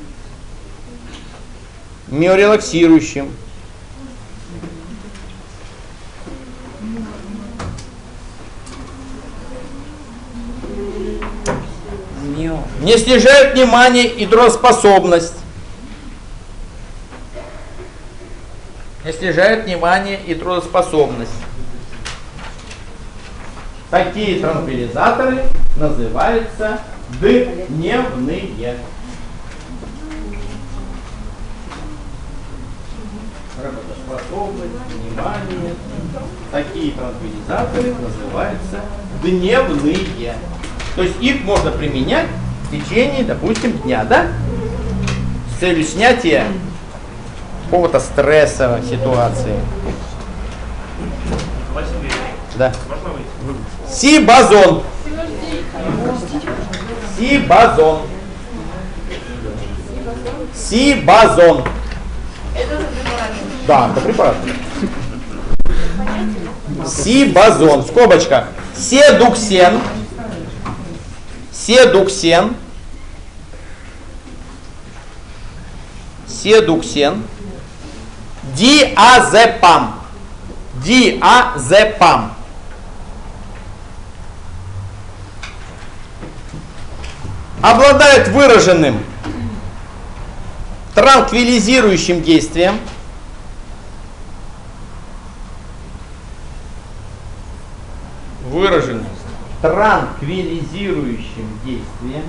Speaker 1: Не снижают внимание и трудоспособность. Такие транквилизаторы называются дневные. Работоспособность, внимание. Такие транквилизаторы называются дневные. То есть их можно применять в течение, допустим, дня, да? С целью снятия какого-то стрессовой ситуации. Да. Сибазон.
Speaker 3: Это за препараты.
Speaker 1: Да, это препарат. Сибазон. В скобочках. Седуксен. Седуксен. Седуксен. Диазепам. Диазепам. Обладает выраженным транквилизирующим действием. Выраженным транквилизирующим действием.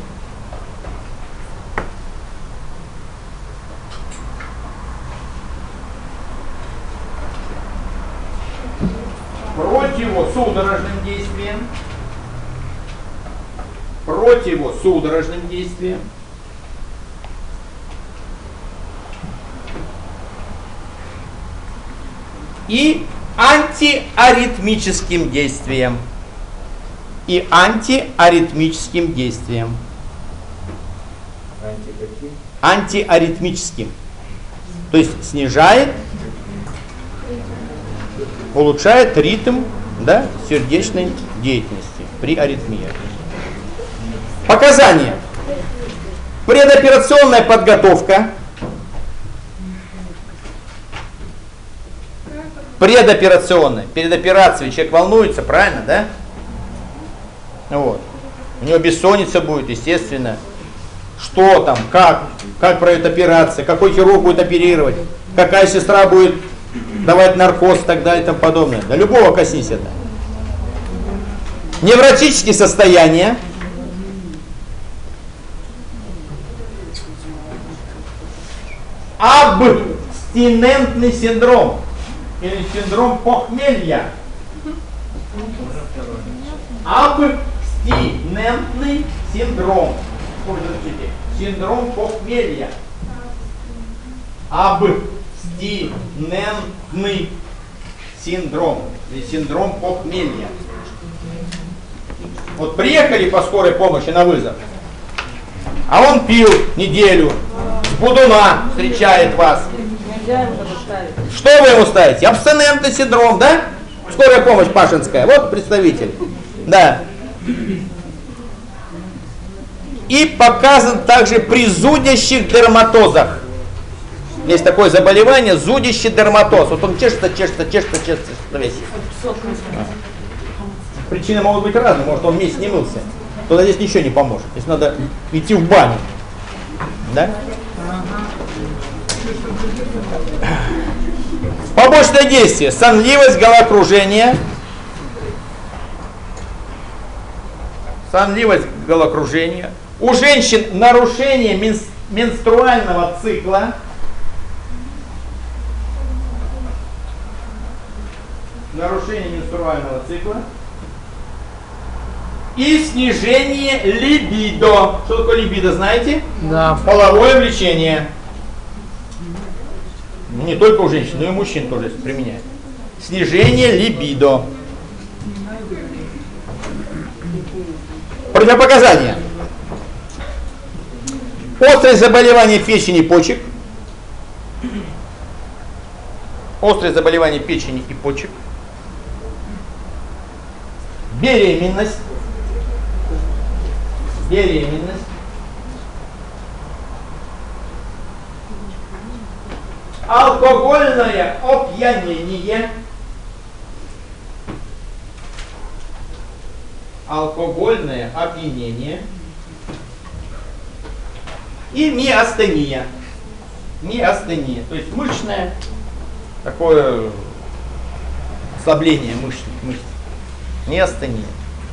Speaker 1: Противосудорожным действием. Противосудорожным действием. И антиаритмическим действием. И антиаритмическим действием. Антиаритмическим. То есть снижает, улучшает ритм, да, сердечной деятельности при аритмии. Показания. Предоперационная подготовка. Предоперационная. Перед операцией человек волнуется, правильно, да? Вот. У него бессонница будет, естественно. Что там, как пройдет операция, какой хирург будет оперировать, какая сестра будет давать наркоз и так далее и тому подобное. Да любого коснись это. Невротические состояния. Абстинентный синдром или синдром похмелья. Абстинентный синдром. Синдром похмелья. Абстинентный синдром или синдром похмелья. Вот приехали по скорой помощи на вызов, а он пил неделю, с будуна встречает вас. Что вы ему ставите? Абстинентный синдром, да? Скорая помощь пашинская. Вот представитель. Да. И показан также при зудящих дерматозах. Есть такое заболевание, зудящий дерматоз. Вот он чешется весь. Причины могут быть разные. Может, он месяц не мылся. Тогда здесь ничего не поможет. Здесь надо идти в баню. Да? Побочное действие. Сонливость, головокружение. Сонливость, головокружение. У женщин нарушение менструального цикла. Нарушение менструального цикла. И снижение либидо. Что такое либидо, знаете?
Speaker 2: Да.
Speaker 1: Половое влечение. Не только у женщин, но и у мужчин тоже применяют. Снижение либидо. Противопоказания. Острое заболевание печени и почек. Острое заболевание печени и почек. Беременность. Беременность. Алкогольное опьянение. Алкогольное опьянение. И миостения. Миостения. То есть мышечное такое ослабление мышц. Миостения.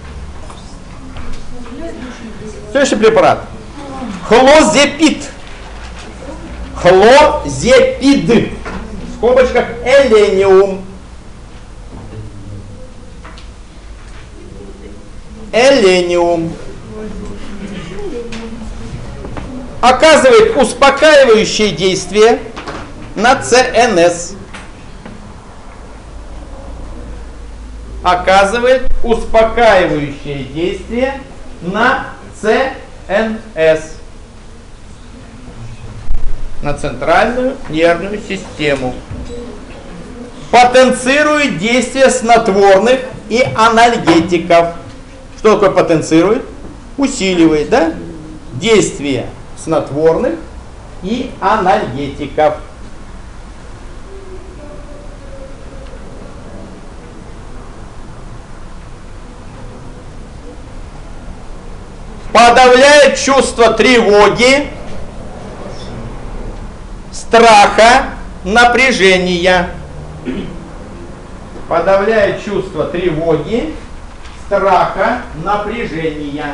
Speaker 1: Следующий препарат. Хлозепид. Хлозепид. В скобочках элениум. Элениум. Оказывает успокаивающее действие на ЦНС. Оказывает успокаивающее действие на ЦНС. На центральную нервную систему. потенцирует действие снотворных и анальгетиков. Что такое потенцирует? Усиливает, да? Действие снотворных и анальгетиков. Подавляет чувство тревоги, страха, напряжения. Подавляет чувство тревоги, страха, напряжения.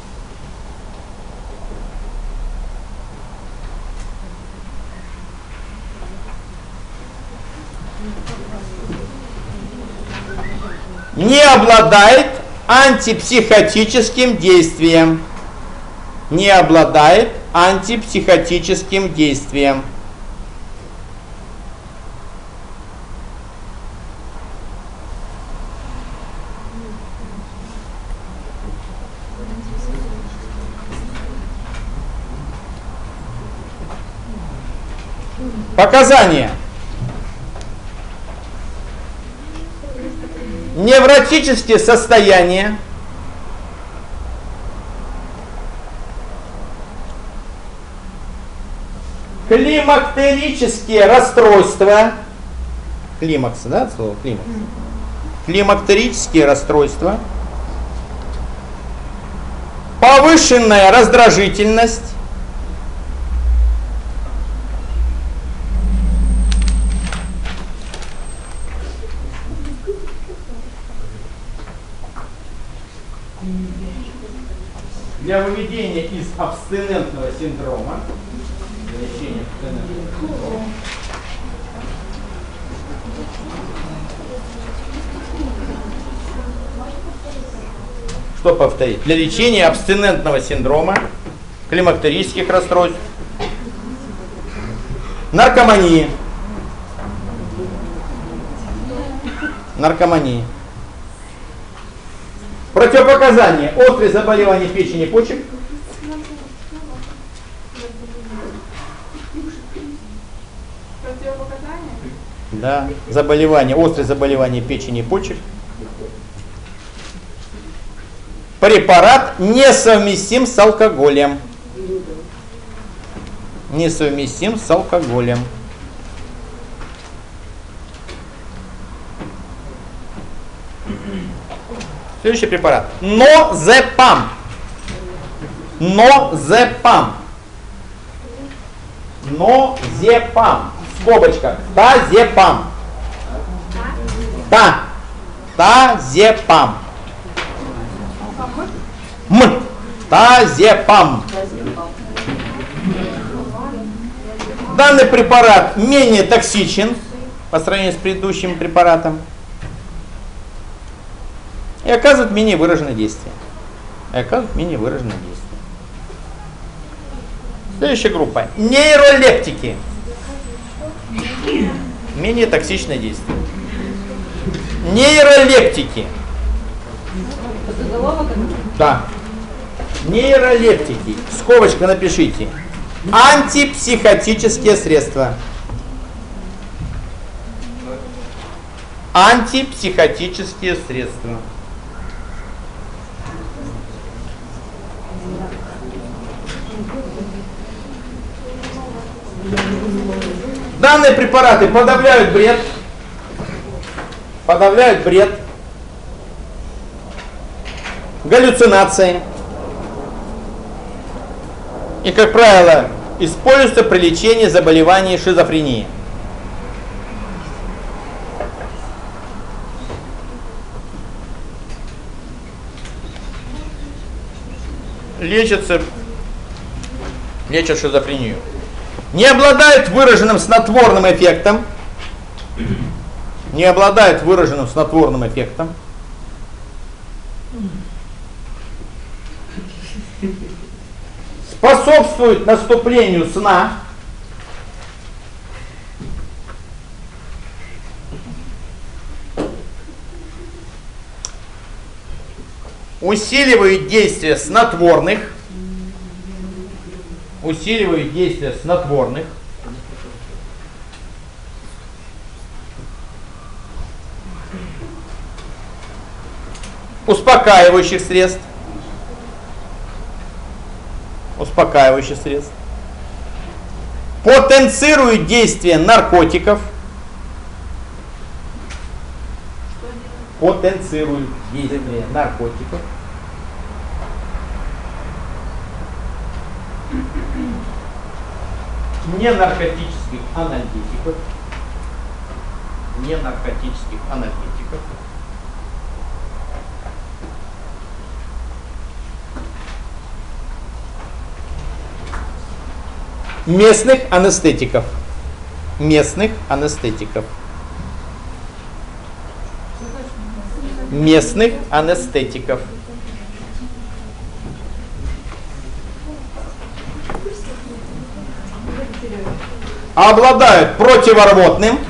Speaker 1: Не обладает антипсихотическим действием. Не обладает антипсихотическим действием. Показания. Невротические состояния, климактерические расстройства, климакс, да, слово климакс, климактерические расстройства, повышенная раздражительность, для выведения из абстинентного синдрома, для лечения абстинентного синдрома, что повторить? Для лечения абстинентного синдрома, климактерических расстройств, наркомании. Наркомании. Противопоказания. Острые заболевания печени и почек.
Speaker 3: Противопоказания?
Speaker 1: Да. Заболевания. Острые заболевания печени и почек. Препарат несовместим с алкоголем. Несовместим с алкоголем. Следующий препарат. Нозепам. Нозепам. Нозепам. В скобочках. Тазепам. Тазепам. Тазепам. Данный препарат менее токсичен по сравнению с предыдущим препаратом и оказывает менее выраженное действие. Следующая группа. Нейролептики. Менее токсичное действие. Нейролептики. Да. Нейролептики. Скобочка напишите. Антипсихотические средства. Антипсихотические средства. Данные препараты подавляют бред, галлюцинации и, как правило, используются при лечении заболеваний шизофрении. Лечат шизофрению. Не обладает выраженным снотворным эффектом. Способствует наступлению сна. Усиливает действие снотворных. успокаивающих средств, потенцирует действие наркотиков, ненаркотических анальгетиков, местных анестетиков. Обладают противорвотным,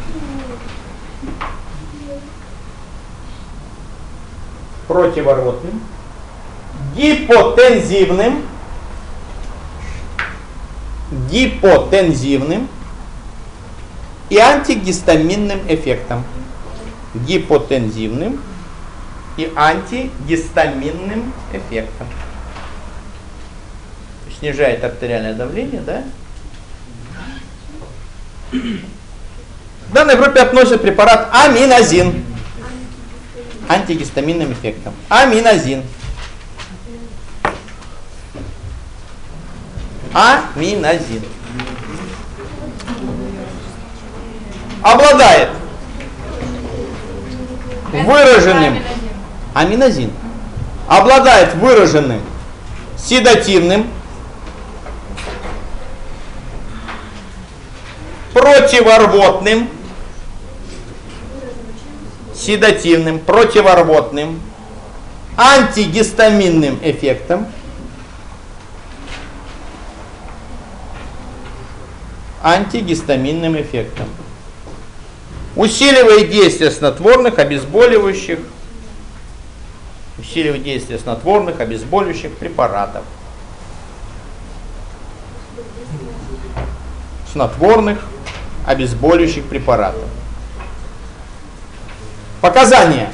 Speaker 1: гипотензивным и антигистаминным эффектом. Снижает артериальное давление, да? В данной группе относится препарат аминазин. Антигистаминным эффектом. Аминазин. Обладает выраженным седативным, противорвотным, антигистаминным эффектом, усиливает действие снотворных, обезболивающих препаратов. Показания.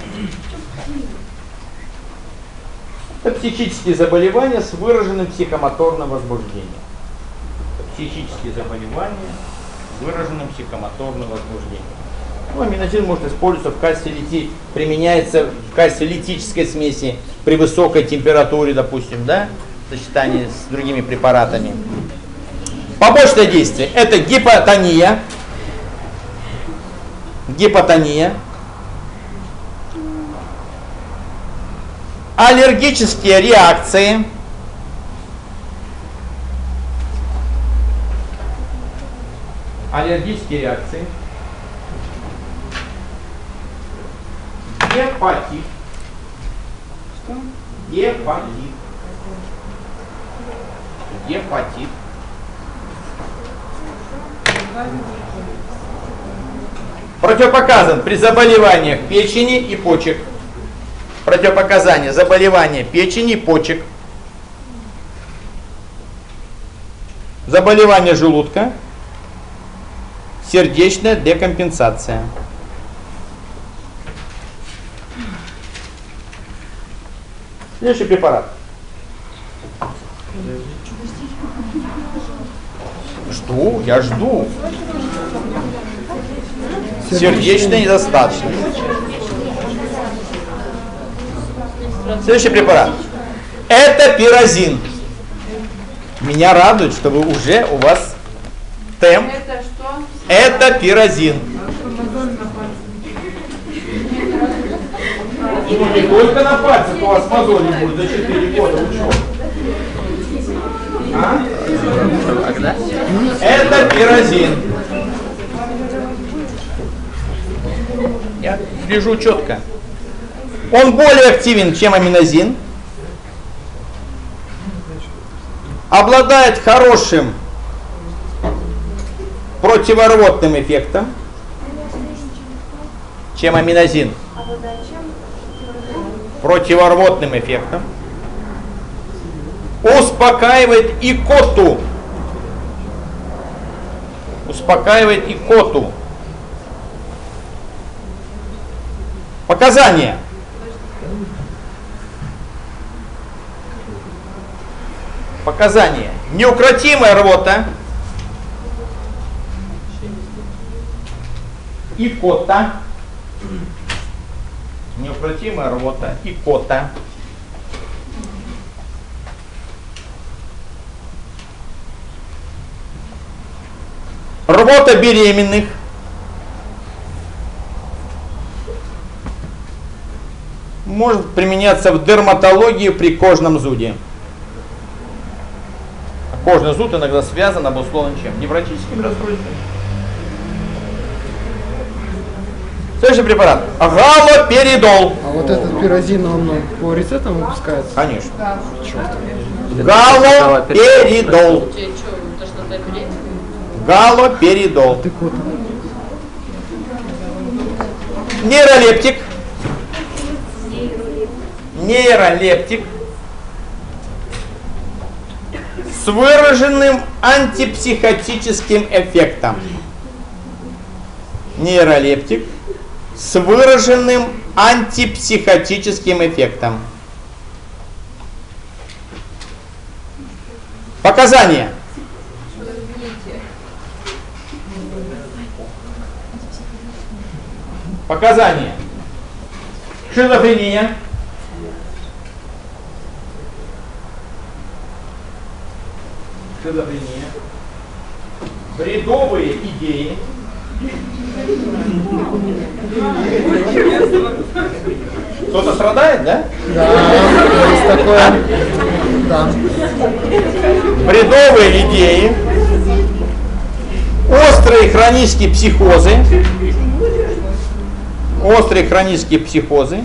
Speaker 1: Это психические заболевания с выраженным психомоторным возбуждением. Аминазин может использоваться в качестве применяется в качестве литической смеси при высокой температуре, допустим, да, в сочетании с другими препаратами. Побочное действие – это гипотония, аллергические реакции, гепатит. Противопоказан при заболеваниях печени и почек. Противопоказания заболевания печени и почек. Заболевание желудка. Сердечная декомпенсация. Следующий препарат. Жду, я жду. Сердечная недостаточность. Следующий препарат. Это пирозин. Меня радует, что вы уже у вас темп.
Speaker 3: Это что?
Speaker 1: Это пирозин. Ну, не только на пальцах у вас мозоли будет за 4 года учебы. Это пирозин. Я слежу четко. Он более активен, чем аминазин. Обладает хорошим противорвотным эффектом, чем аминазин. Противорвотным эффектом. Успокаивает икоту. Показания. Показания. Неукротимая рвота. Икота. Неукротимая рвота. Икота. Рвота беременных. Может применяться в дерматологии при кожном зуде. Кожный зуд иногда связан, обусловлен чем? Невротическим расстройством. Следующий препарат. Галоперидол.
Speaker 2: А вот этот пирозин, он по рецептам выпускается?
Speaker 1: Конечно. Галоперидол. Галоперидол.
Speaker 2: Ты кот.
Speaker 1: Нейролептик. Нейролептик с выраженным антипсихотическим эффектом. Нейролептик с выраженным антипсихотическим эффектом. Показания. Показания. Шизофрения. Шизофрения. Бредовые идеи. Кто-то страдает, да?
Speaker 2: Да, есть такое. Да.
Speaker 1: Бредовые идеи. Острые хронические психозы. Острые хронические психозы.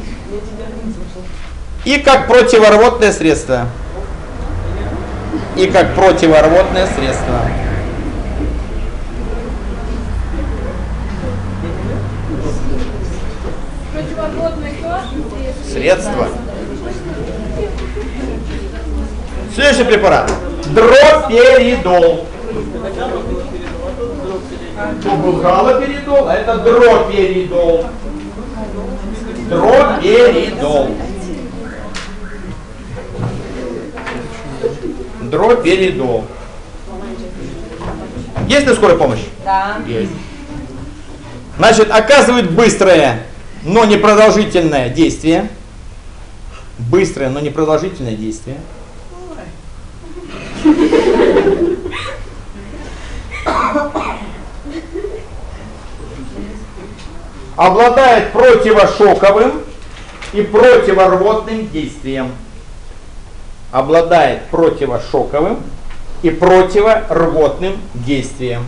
Speaker 1: И как противорвотное средство. И как противорвотное средство. Средство. Следующий препарат. Дроперидол. То был галоперидол, а это дроперидол. Дроперидол. Дроперидол. Есть на скорой помощь?
Speaker 5: Да.
Speaker 1: Есть. Значит, оказывает быстрое, но непродолжительное действие. Быстрое, но непродолжительное действие. Обладает противошоковым и противорвотным действием. Обладает противошоковым и противорвотным действием.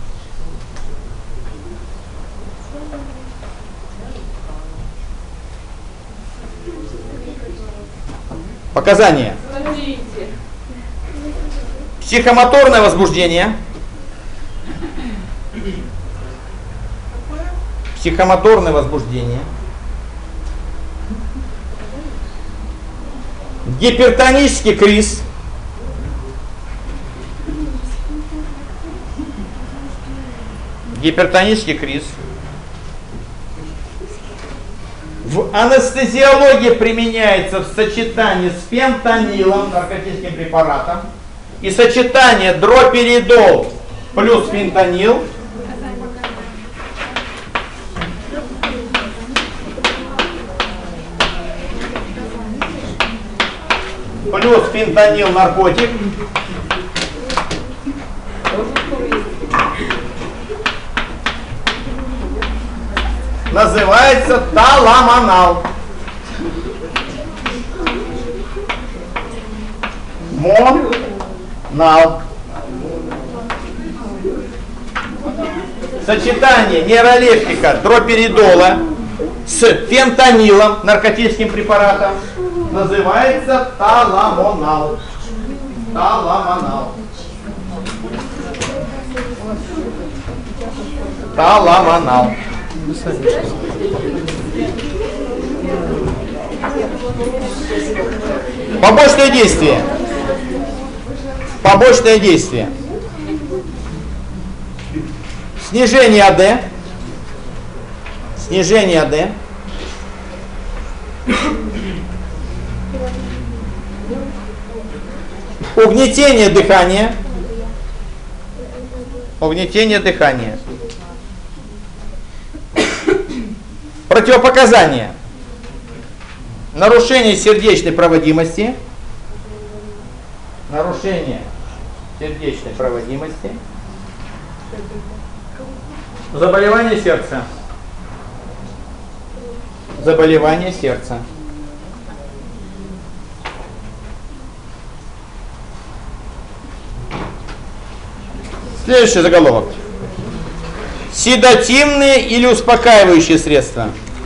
Speaker 1: Показания. Психомоторное возбуждение. Психомоторное возбуждение. Гипертонический криз. Гипертонический криз. В анестезиологии применяется в сочетании с фентанилом, наркотическим препаратом, и сочетание дроперидол плюс фентанил плюс фентанил наркотик называется таламонал. Монал. Сочетание нейролептика дроперидола с фентанилом, наркотическим препаратом, называется таламонал. Таламонал. Таламонал. Побочное действие. Побочное действие. Снижение АД. Снижение АД. Угнетение дыхания. Угнетение дыхания. Противопоказания. Нарушение сердечной проводимости. Нарушение сердечной проводимости. Заболевание сердца. Заболевание сердца. Следующий заголовок. Седативные или успокаивающие средства.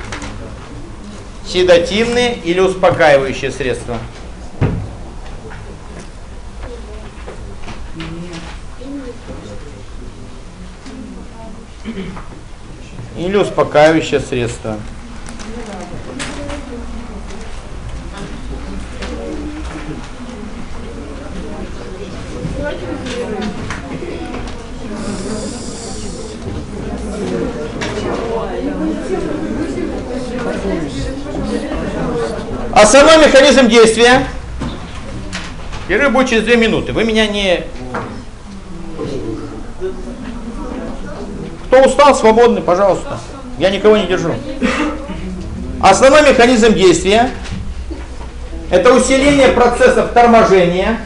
Speaker 1: Седативные или успокаивающие средства. Или успокаивающее средство. Основной механизм действия. Перерыв будет через 2 минуты. Вы меня не... Кто устал, свободный, пожалуйста. Я никого не держу. Основной механизм действия — это усиление процессов торможения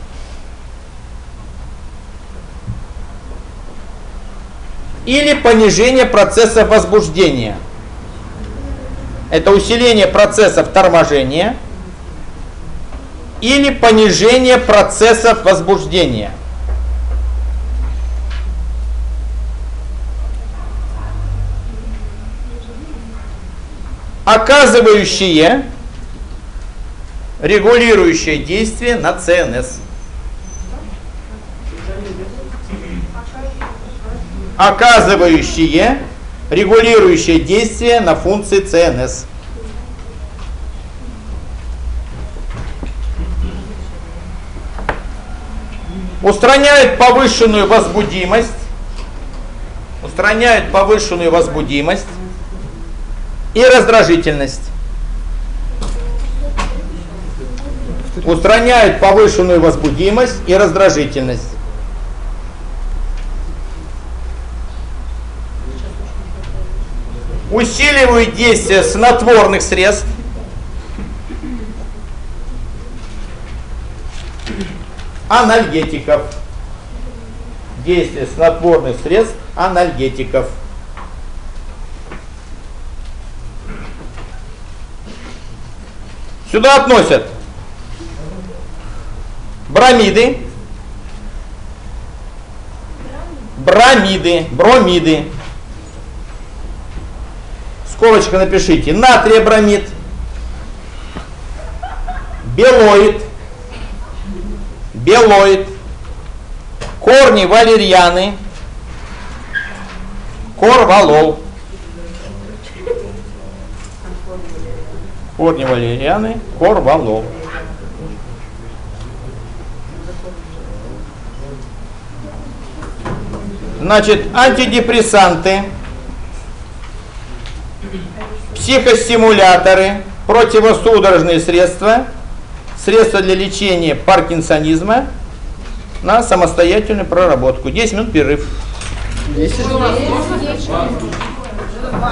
Speaker 1: или понижение процесса возбуждения. Это усиление процессов торможения или понижение процессов возбуждения. Оказывающие регулирующее действие на ЦНС. Оказывающие регулирующее действие на функции ЦНС. Устраняют повышенную возбудимость. Устраняют повышенную возбудимость и раздражительность. Устраняют повышенную возбудимость и раздражительность. Усиливают действие снотворных средств. Анальгетиков. Действие снотворных средств анальгетиков. Сюда относят бромиды, бромиды. Скобочка напишите. Натриебромид, белоид, корни валерьяны, корвалол. Корни валерьяны, корвалол. Значит, антидепрессанты, психостимуляторы, противосудорожные средства, средства для лечения паркинсонизма на самостоятельную проработку. 10 минут перерыв.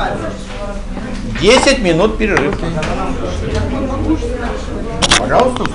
Speaker 1: 10 минут перерыв. Пожалуйста.